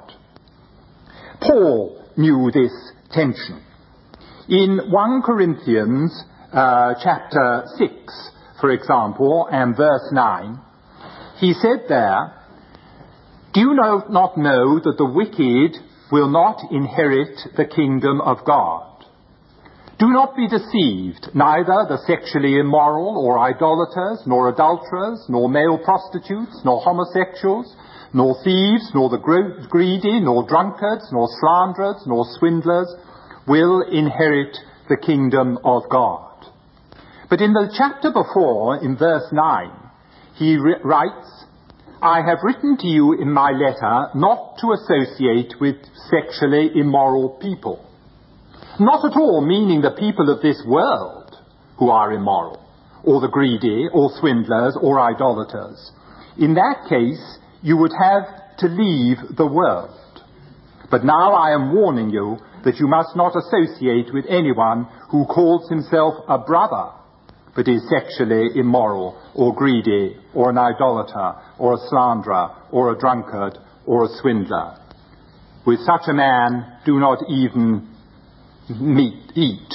Paul knew this tension. In First Corinthians uh, chapter six, for example, and verse nine, he said there, "Do you know, not know that the wicked will not inherit the kingdom of God? Do not be deceived, neither the sexually immoral or idolaters, nor adulterers, nor male prostitutes, nor homosexuals, nor thieves, nor the greedy, nor drunkards, nor slanderers, nor swindlers will inherit the kingdom of God." But in the chapter before, in verse nine, he ri- writes, "I have written to you in my letter not to associate with sexually immoral people." Not at all meaning the people of this world who are immoral, or the greedy, or swindlers, or idolaters. In that case, you would have to leave the world. But now I am warning you that you must not associate with anyone who calls himself a brother, but is sexually immoral, or greedy, or an idolater, or a slanderer, or a drunkard, or a swindler. With such a man, do not even meat, eat.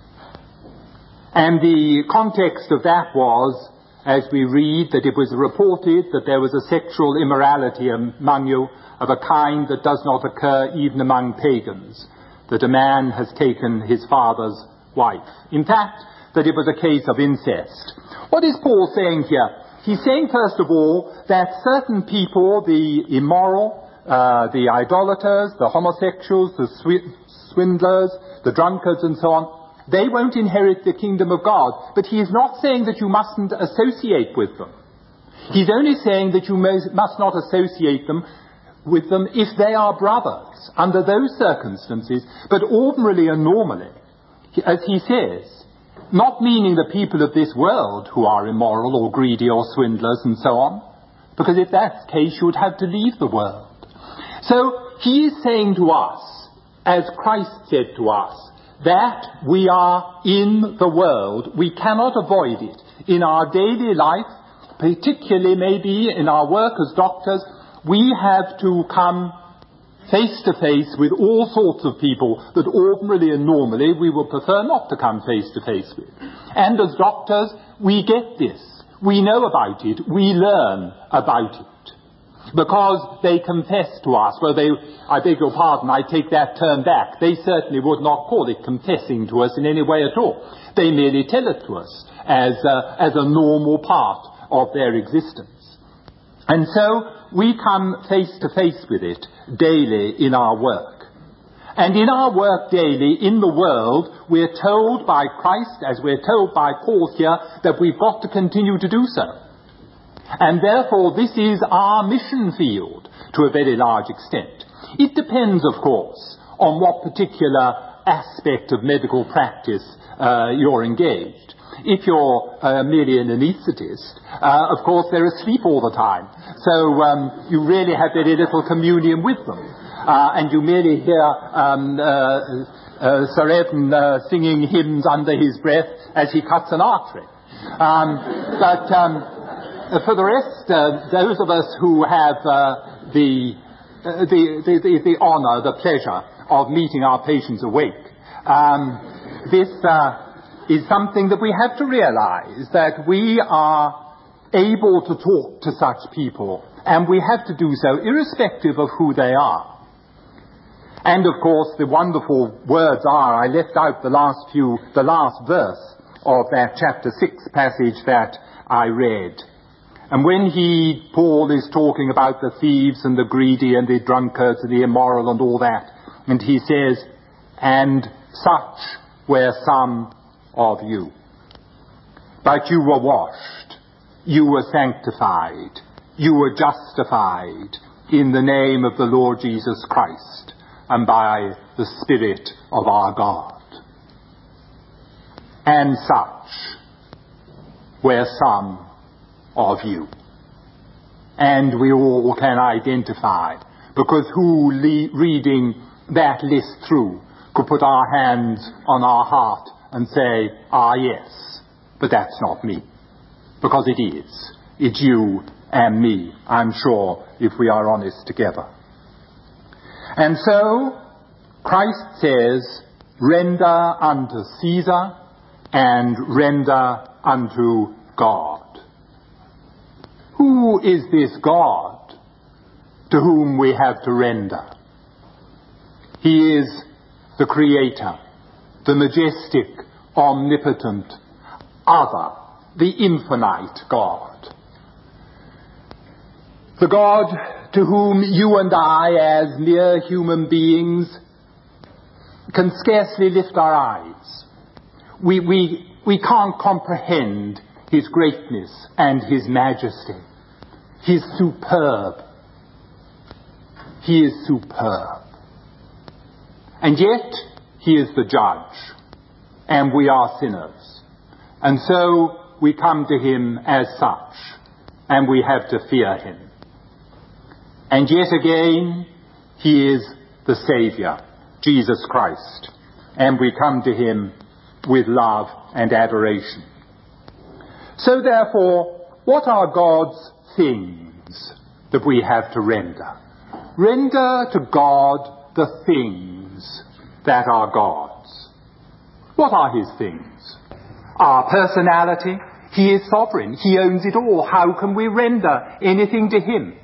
And the context of that was, as we read, that it was reported that there was a sexual immorality among you of a kind that does not occur even among pagans, that a man has taken his father's wife. In fact, that it was a case of incest. What is Paul saying here? He's saying, first of all, that certain people, the immoral, uh, the idolaters, the homosexuals, the sw- swindlers, the drunkards and so on, they won't inherit the kingdom of God. But he is not saying that you mustn't associate with them. He's only saying that you must not associate them with them if they are brothers, under those circumstances, but ordinarily and normally, as he says, not meaning the people of this world who are immoral or greedy or swindlers and so on, because if that's the case, you would have to leave the world. So he is saying to us, as Christ said to us, that we are in the world. We cannot avoid it. In our daily life, particularly maybe in our work as doctors, we have to come face to face with all sorts of people that ordinarily and normally we would prefer not to come face to face with. And as doctors, we get this. We know about it. We learn about it. Because they confess to us. Well, they, I beg your pardon, I take that term back. They certainly would not call it confessing to us in any way at all. They merely tell it to us as a, as a normal part of their existence. And so we come face to face with it daily in our work. And in our work daily, in the world, we're told by Christ, as we're told by Paul here, that we've got to continue to do so. And therefore, this is our mission field to a very large extent. It depends, of course, on what particular aspect of medical practice uh, you're engaged. If you're uh, merely an anaesthetist, uh, of course, they're asleep all the time. So um, you really have very little communion with them. Uh, and you merely hear um, uh, uh, Sir Evan uh, singing hymns under his breath as he cuts an artery. Um, but um, for the rest, uh, those of us who have uh, the, uh, the, the, the, the honour, the pleasure of meeting our patients awake, um, this... Uh, is something that we have to realize, that we are able to talk to such people, and we have to do so irrespective of who they are. And of course, the wonderful words are, I left out the last few, the last verse of that chapter six passage that I read. And when he, Paul, is talking about the thieves and the greedy and the drunkards and the immoral and all that, and he says, and such were some of you. But you were washed, you were sanctified, you were justified in the name of the Lord Jesus Christ and by the Spirit of our God. And such were some of you. And we all can identify, because who le- reading that list through could put our hands on our heart and say, ah yes, but that's not me. Because it is. It's you and me, I'm sure, if we are honest together. And so, Christ says, render unto Caesar and render unto God. Who is this God to whom we have to render? He is the Creator, the majestic, omnipotent, other, the infinite God. The God to whom you and I, as mere human beings, can scarcely lift our eyes. We, we, we can't comprehend his greatness and his majesty. He's superb. He is superb. And yet, he is the judge, and we are sinners. And so, we come to him as such, and we have to fear him. And yet again, he is the Saviour, Jesus Christ, and we come to him with love and adoration. So therefore, what are God's things that we have to render? Render to God the things that are God's. What are his things? Our personality. He is sovereign. He owns it all. How can we render anything to him?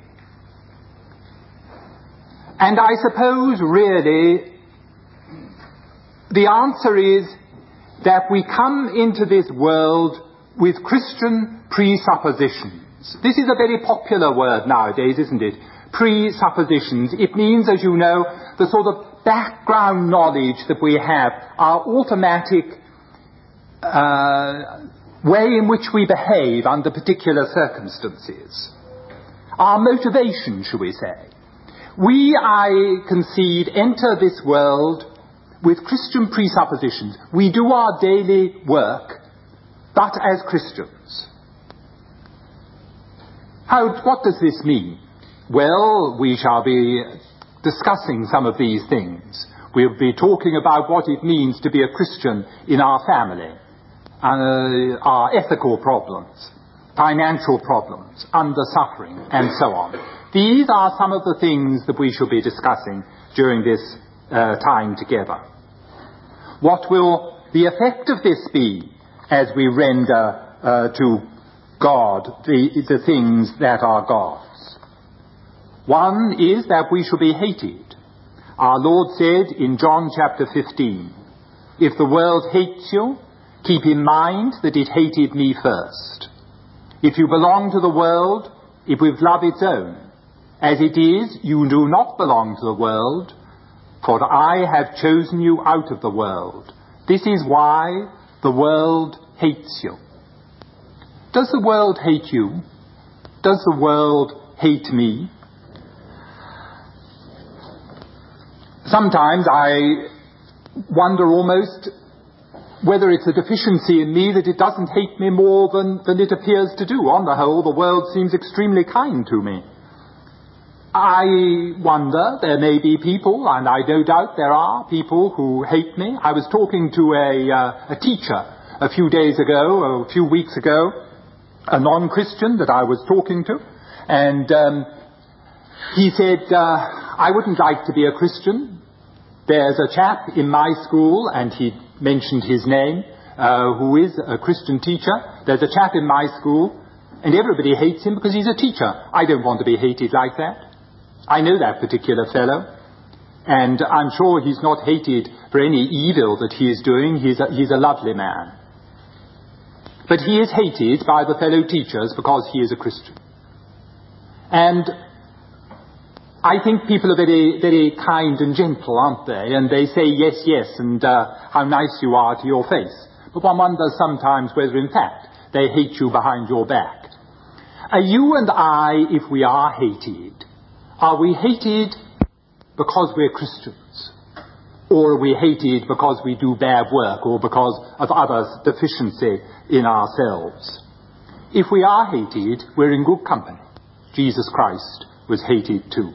And I suppose, really, the answer is that we come into this world with Christian presuppositions. This is a very popular word nowadays, isn't it? Presuppositions. It means, as you know, the sort of background knowledge that we have, our automatic uh, way in which we behave under particular circumstances. Our motivation, shall we say. We, I concede, enter this world with Christian presuppositions. We do our daily work, but as Christians. How, what does this mean? Well, we shall be discussing some of these things. We'll be talking about what it means to be a Christian in our family, uh, our ethical problems, financial problems, under suffering, and so on. These are some of the things that we shall be discussing during this uh, time together. What will the effect of this be as we render uh, to God the, the things that are God's? One is that we shall be hated. Our Lord said in John chapter fifteen, if the world hates you, keep in mind that it hated me first. If you belong to the world, it will love its own. As it is, you do not belong to the world, for I have chosen you out of the world. This is why the world hates you. Does the world hate you? Does the world hate me? Sometimes I wonder almost whether it's a deficiency in me that it doesn't hate me more than, than it appears to do. On the whole, the world seems extremely kind to me. I wonder, there may be people, and I no doubt there are people who hate me. I was talking to a, uh, a teacher a few days ago, or a few weeks ago, a non-Christian that I was talking to, and um, he said, uh, I wouldn't like to be a Christian. There's a chap in my school, and he mentioned his name, uh, who is a Christian teacher. There's a chap in my school, and everybody hates him because he's a teacher. I don't want to be hated like that. I know that particular fellow, and I'm sure he's not hated for any evil that he is doing. He's a, he's a lovely man. But he is hated by the fellow teachers because he is a Christian. And I think people are very, very kind and gentle, aren't they? And they say yes, yes, and uh, how nice you are to your face. But one wonders sometimes whether, in fact, they hate you behind your back. Are you and I, if we are hated, are we hated because we're Christians? Or are we hated because we do bad work or because of others' deficiency in ourselves? If we are hated, we're in good company. Jesus Christ was hated too.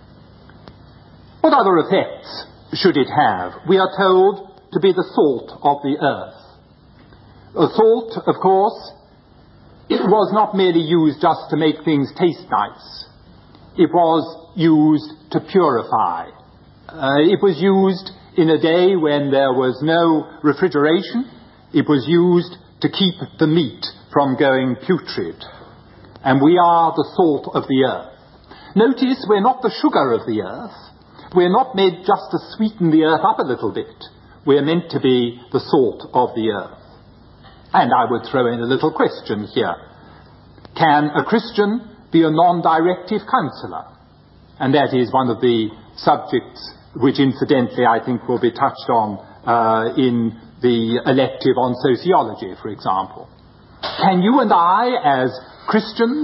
What other effects should it have? We are told to be the salt of the earth. The salt, of course, it was not merely used just to make things taste nice. It was used to purify. Uh, it was used in a day when there was no refrigeration. It was used to keep the meat from going putrid. And we are the salt of the earth. Notice we're not the sugar of the earth. We're not made just to sweeten the earth up a little bit. We're meant to be the salt of the earth. And I would throw in a little question here. Can a Christian be a non-directive counsellor? And that is one of the subjects which incidentally I think will be touched on uh, in the elective on sociology, for example. Can you and I, as Christians,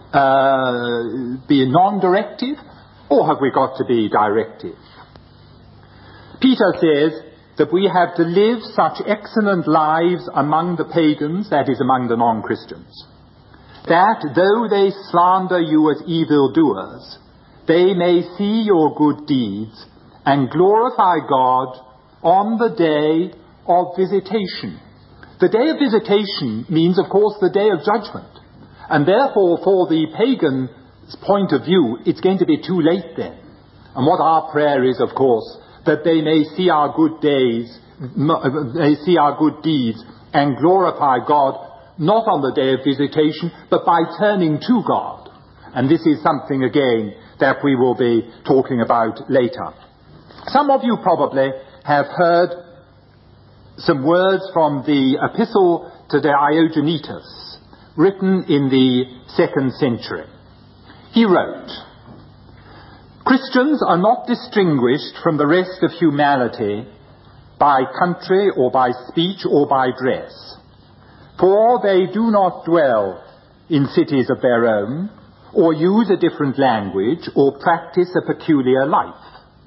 uh, be non-directive, or have we got to be directive? Peter says that we have to live such excellent lives among the pagans, that is, among the non-Christians, that though they slander you as evildoers, they may see your good deeds and glorify God on the day of visitation. The day of visitation means, of course, the day of judgment. And therefore, for the pagan's point of view, it's going to be too late then. And what our prayer is, of course, that they may see our good days, they see our good deeds and glorify God, not on the day of visitation, but by turning to God. And this is something, again, that we will be talking about later. Some of you probably have heard some words from the epistle to Diogenetus, written in the second century. He wrote, "Christians are not distinguished from the rest of humanity by country or by speech or by dress, for they do not dwell in cities of their own, or use a different language, or practice a peculiar life.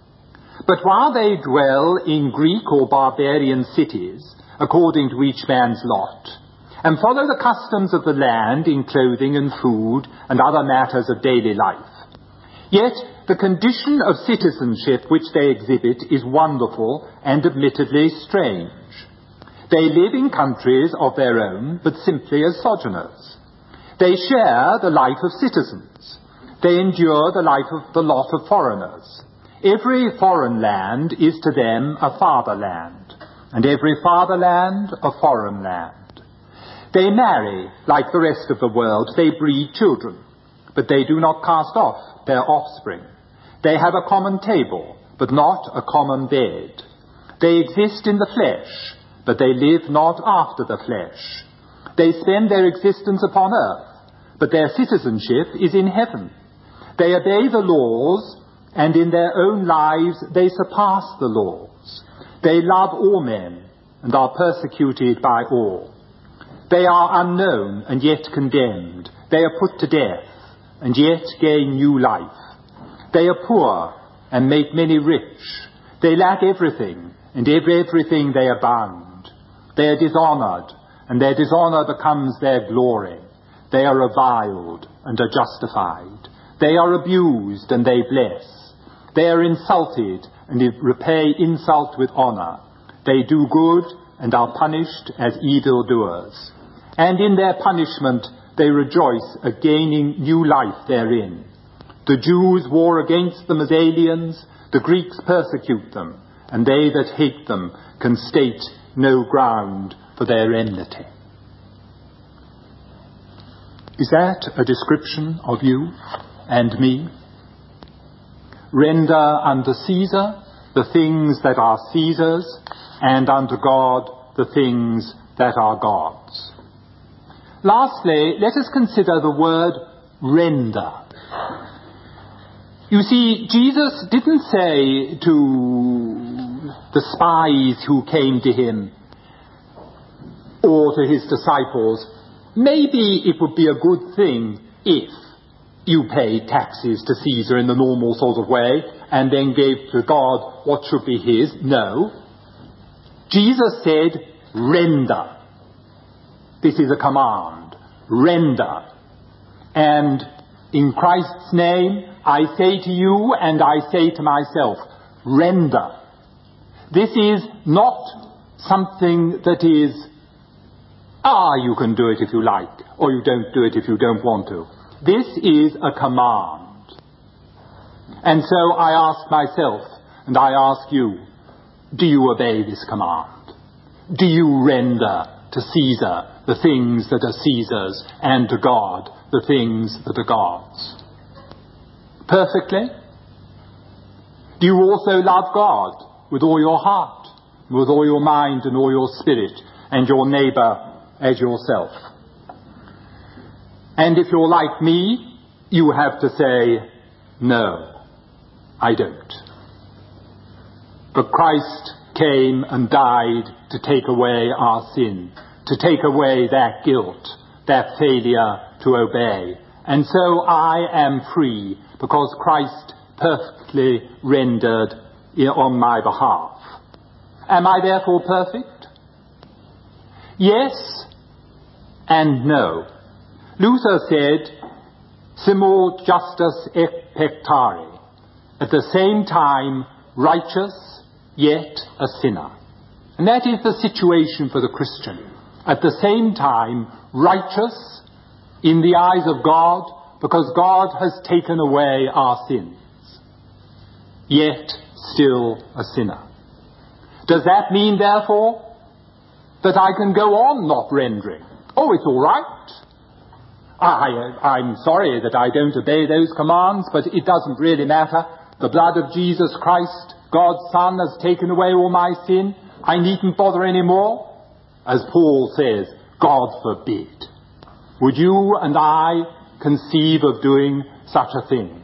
But while they dwell in Greek or barbarian cities, according to each man's lot, and follow the customs of the land in clothing and food and other matters of daily life, yet the condition of citizenship which they exhibit is wonderful and admittedly strange. They live in countries of their own, but simply as sojourners. They share the life of citizens. They endure the life of the lot of foreigners. Every foreign land is to them a fatherland, and every fatherland a foreign land. They marry like the rest of the world. They breed children, but they do not cast off their offspring. They have a common table, but not a common bed. They exist in the flesh, but they live not after the flesh. They spend their existence upon earth, but their citizenship is in heaven. They obey the laws, and in their own lives they surpass the laws. They love all men, and are persecuted by all. They are unknown, and yet condemned. They are put to death, and yet gain new life. They are poor, and make many rich. They lack everything, and every everything they abound. They are dishonored, and their dishonor becomes their glory. They are reviled, and are justified. They are abused, and they bless. They are insulted, and repay insult with honor. They do good, and are punished as evildoers. And in their punishment they rejoice at gaining new life therein. The Jews war against them as aliens, the Greeks persecute them, and they that hate them can state no ground for their enmity. Is that a description of you and me? Render unto Caesar the things that are Caesar's, and unto God the things that are God's. Lastly, let us consider the word render. You see, Jesus didn't say to the spies who came to him or to his disciples, maybe it would be a good thing if you paid taxes to Caesar in the normal sort of way and then gave to God what should be his. No. Jesus said, render. This is a command. Render. And in Christ's name, I say to you and I say to myself, render. This is not something that is, ah, you can do it if you like, or you don't do it if you don't want to. This is a command. And so I ask myself, and I ask you, do you obey this command? Do you render to Caesar the things that are Caesar's, and to God the things that are God's? Perfectly? Do you also love God with all your heart, with all your mind and all your spirit, and your neighbour as yourself? And if you're like me, you have to say, no, I don't. But Christ came and died to take away our sin, to take away that guilt, that failure to obey. And so I am free because Christ perfectly rendered on my behalf. Am I therefore perfect? Yes and no. Luther said, simul justus et pectare, at the same time righteous, yet a sinner. And that is the situation for the Christian. At the same time righteous in the eyes of God, because God has taken away our sins, yet still a sinner. Does that mean, therefore, that I can go on not rendering? Oh, it's all right. I, I'm sorry that I don't obey those commands, but it doesn't really matter. The blood of Jesus Christ, God's Son, has taken away all my sin. I needn't bother anymore. As Paul says, God forbid. Would you and I conceive of doing such a thing?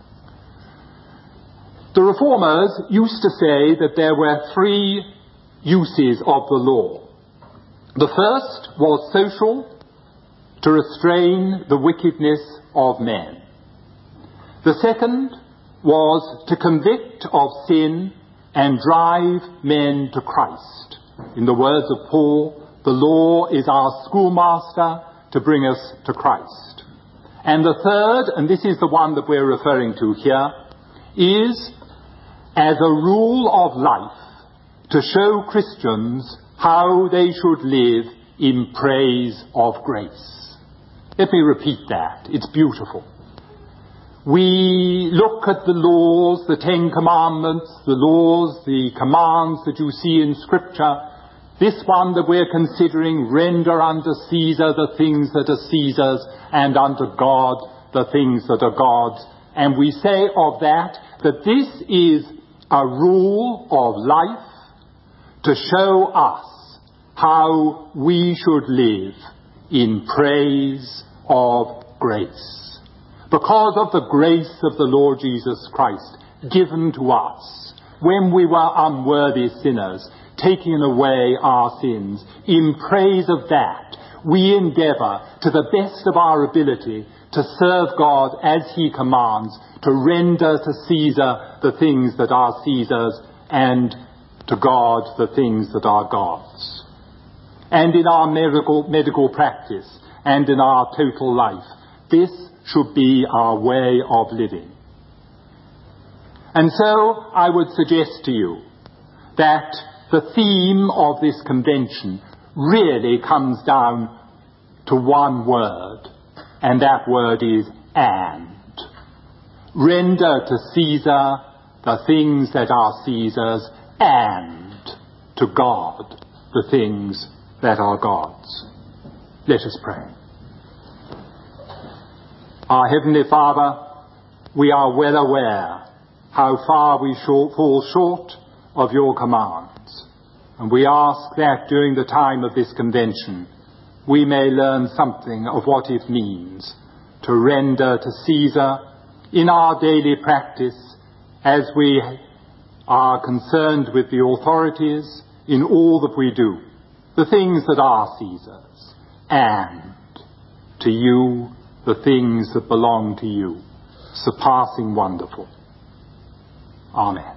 The Reformers used to say that there were three uses of the law. The first was social, to restrain the wickedness of men. The second was to convict of sin and drive men to Christ. In the words of Paul, the law is our schoolmaster to bring us to Christ. And the third, and this is the one that we're referring to here, is as a rule of life to show Christians how they should live in praise of grace. Let me repeat that. It's beautiful. We look at the laws, the Ten Commandments, the laws, the commands that you see in Scripture. This one that we're considering, render unto Caesar the things that are Caesar's, and unto God the things that are God's. And we say of that, that this is a rule of life to show us how we should live in praise of grace. Because of the grace of the Lord Jesus Christ given to us when we were unworthy sinners, taking away our sins, in praise of that, we endeavour to the best of our ability to serve God as he commands, to render to Caesar the things that are Caesar's, and to God the things that are God's. And in our medical, medical practice, and in our total life, this should be our way of living. And so I would suggest to you that the theme of this convention really comes down to one word, and that word is and. Render to Caesar the things that are Caesar's, and to God the things that are God's. Let us pray. Our Heavenly Father, we are well aware how far we fall short of your commands, and we ask that during the time of this convention we may learn something of what it means to render to Caesar in our daily practice as we are concerned with the authorities in all that we do, the things that are Caesar's, and to you the things that belong to you, surpassing wonderful. Amen.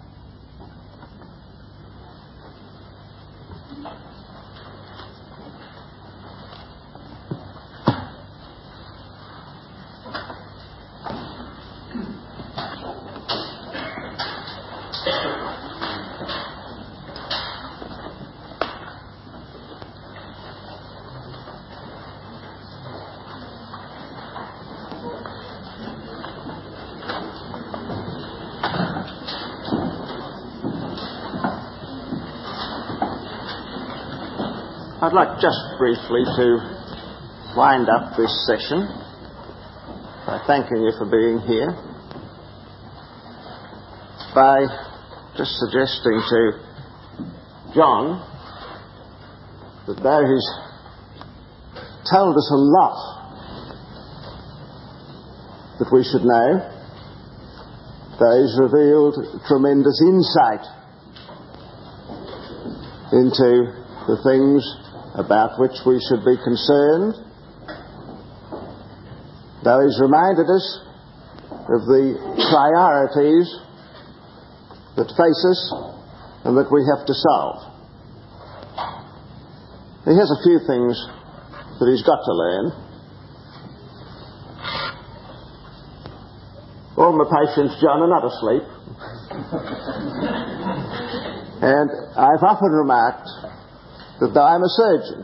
I'd like just briefly to wind up this session by thanking you for being here, by just suggesting to John that though he's told us a lot that we should know, though he's revealed tremendous insight into the things about which we should be concerned, though he's reminded us of the priorities that face us and that we have to solve. He has a few things that he's got to learn. All my patients, John, are not asleep. And I've often remarked that though I'm a surgeon,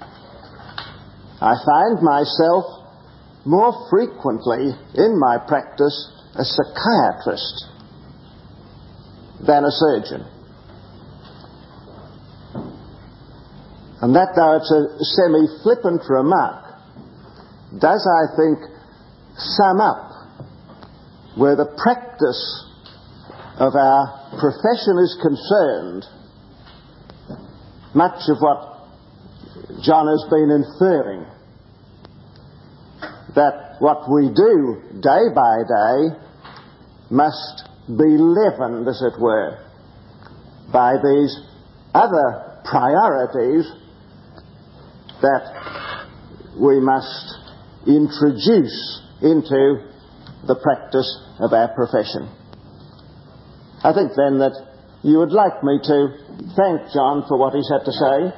I find myself more frequently in my practice a psychiatrist than a surgeon. And that, though it's a semi-flippant remark, does, I think, sum up where the practice of our profession is concerned. Much of what John has been inferring, that what we do day by day must be leavened, as it were, by these other priorities that we must introduce into the practice of our profession. I think then that you would like me to thank John for what he's had to say,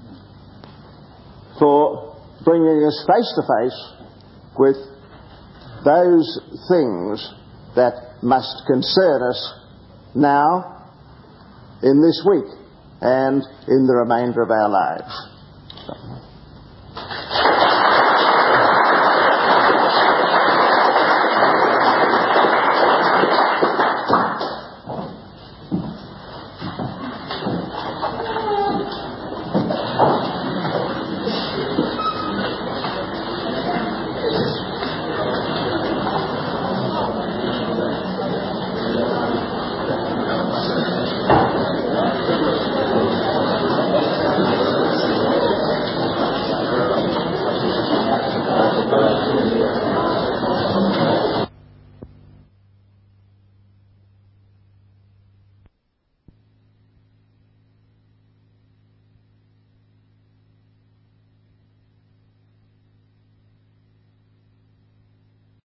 for bringing us face to face with those things that must concern us now, in this week, and in the remainder of our lives. So.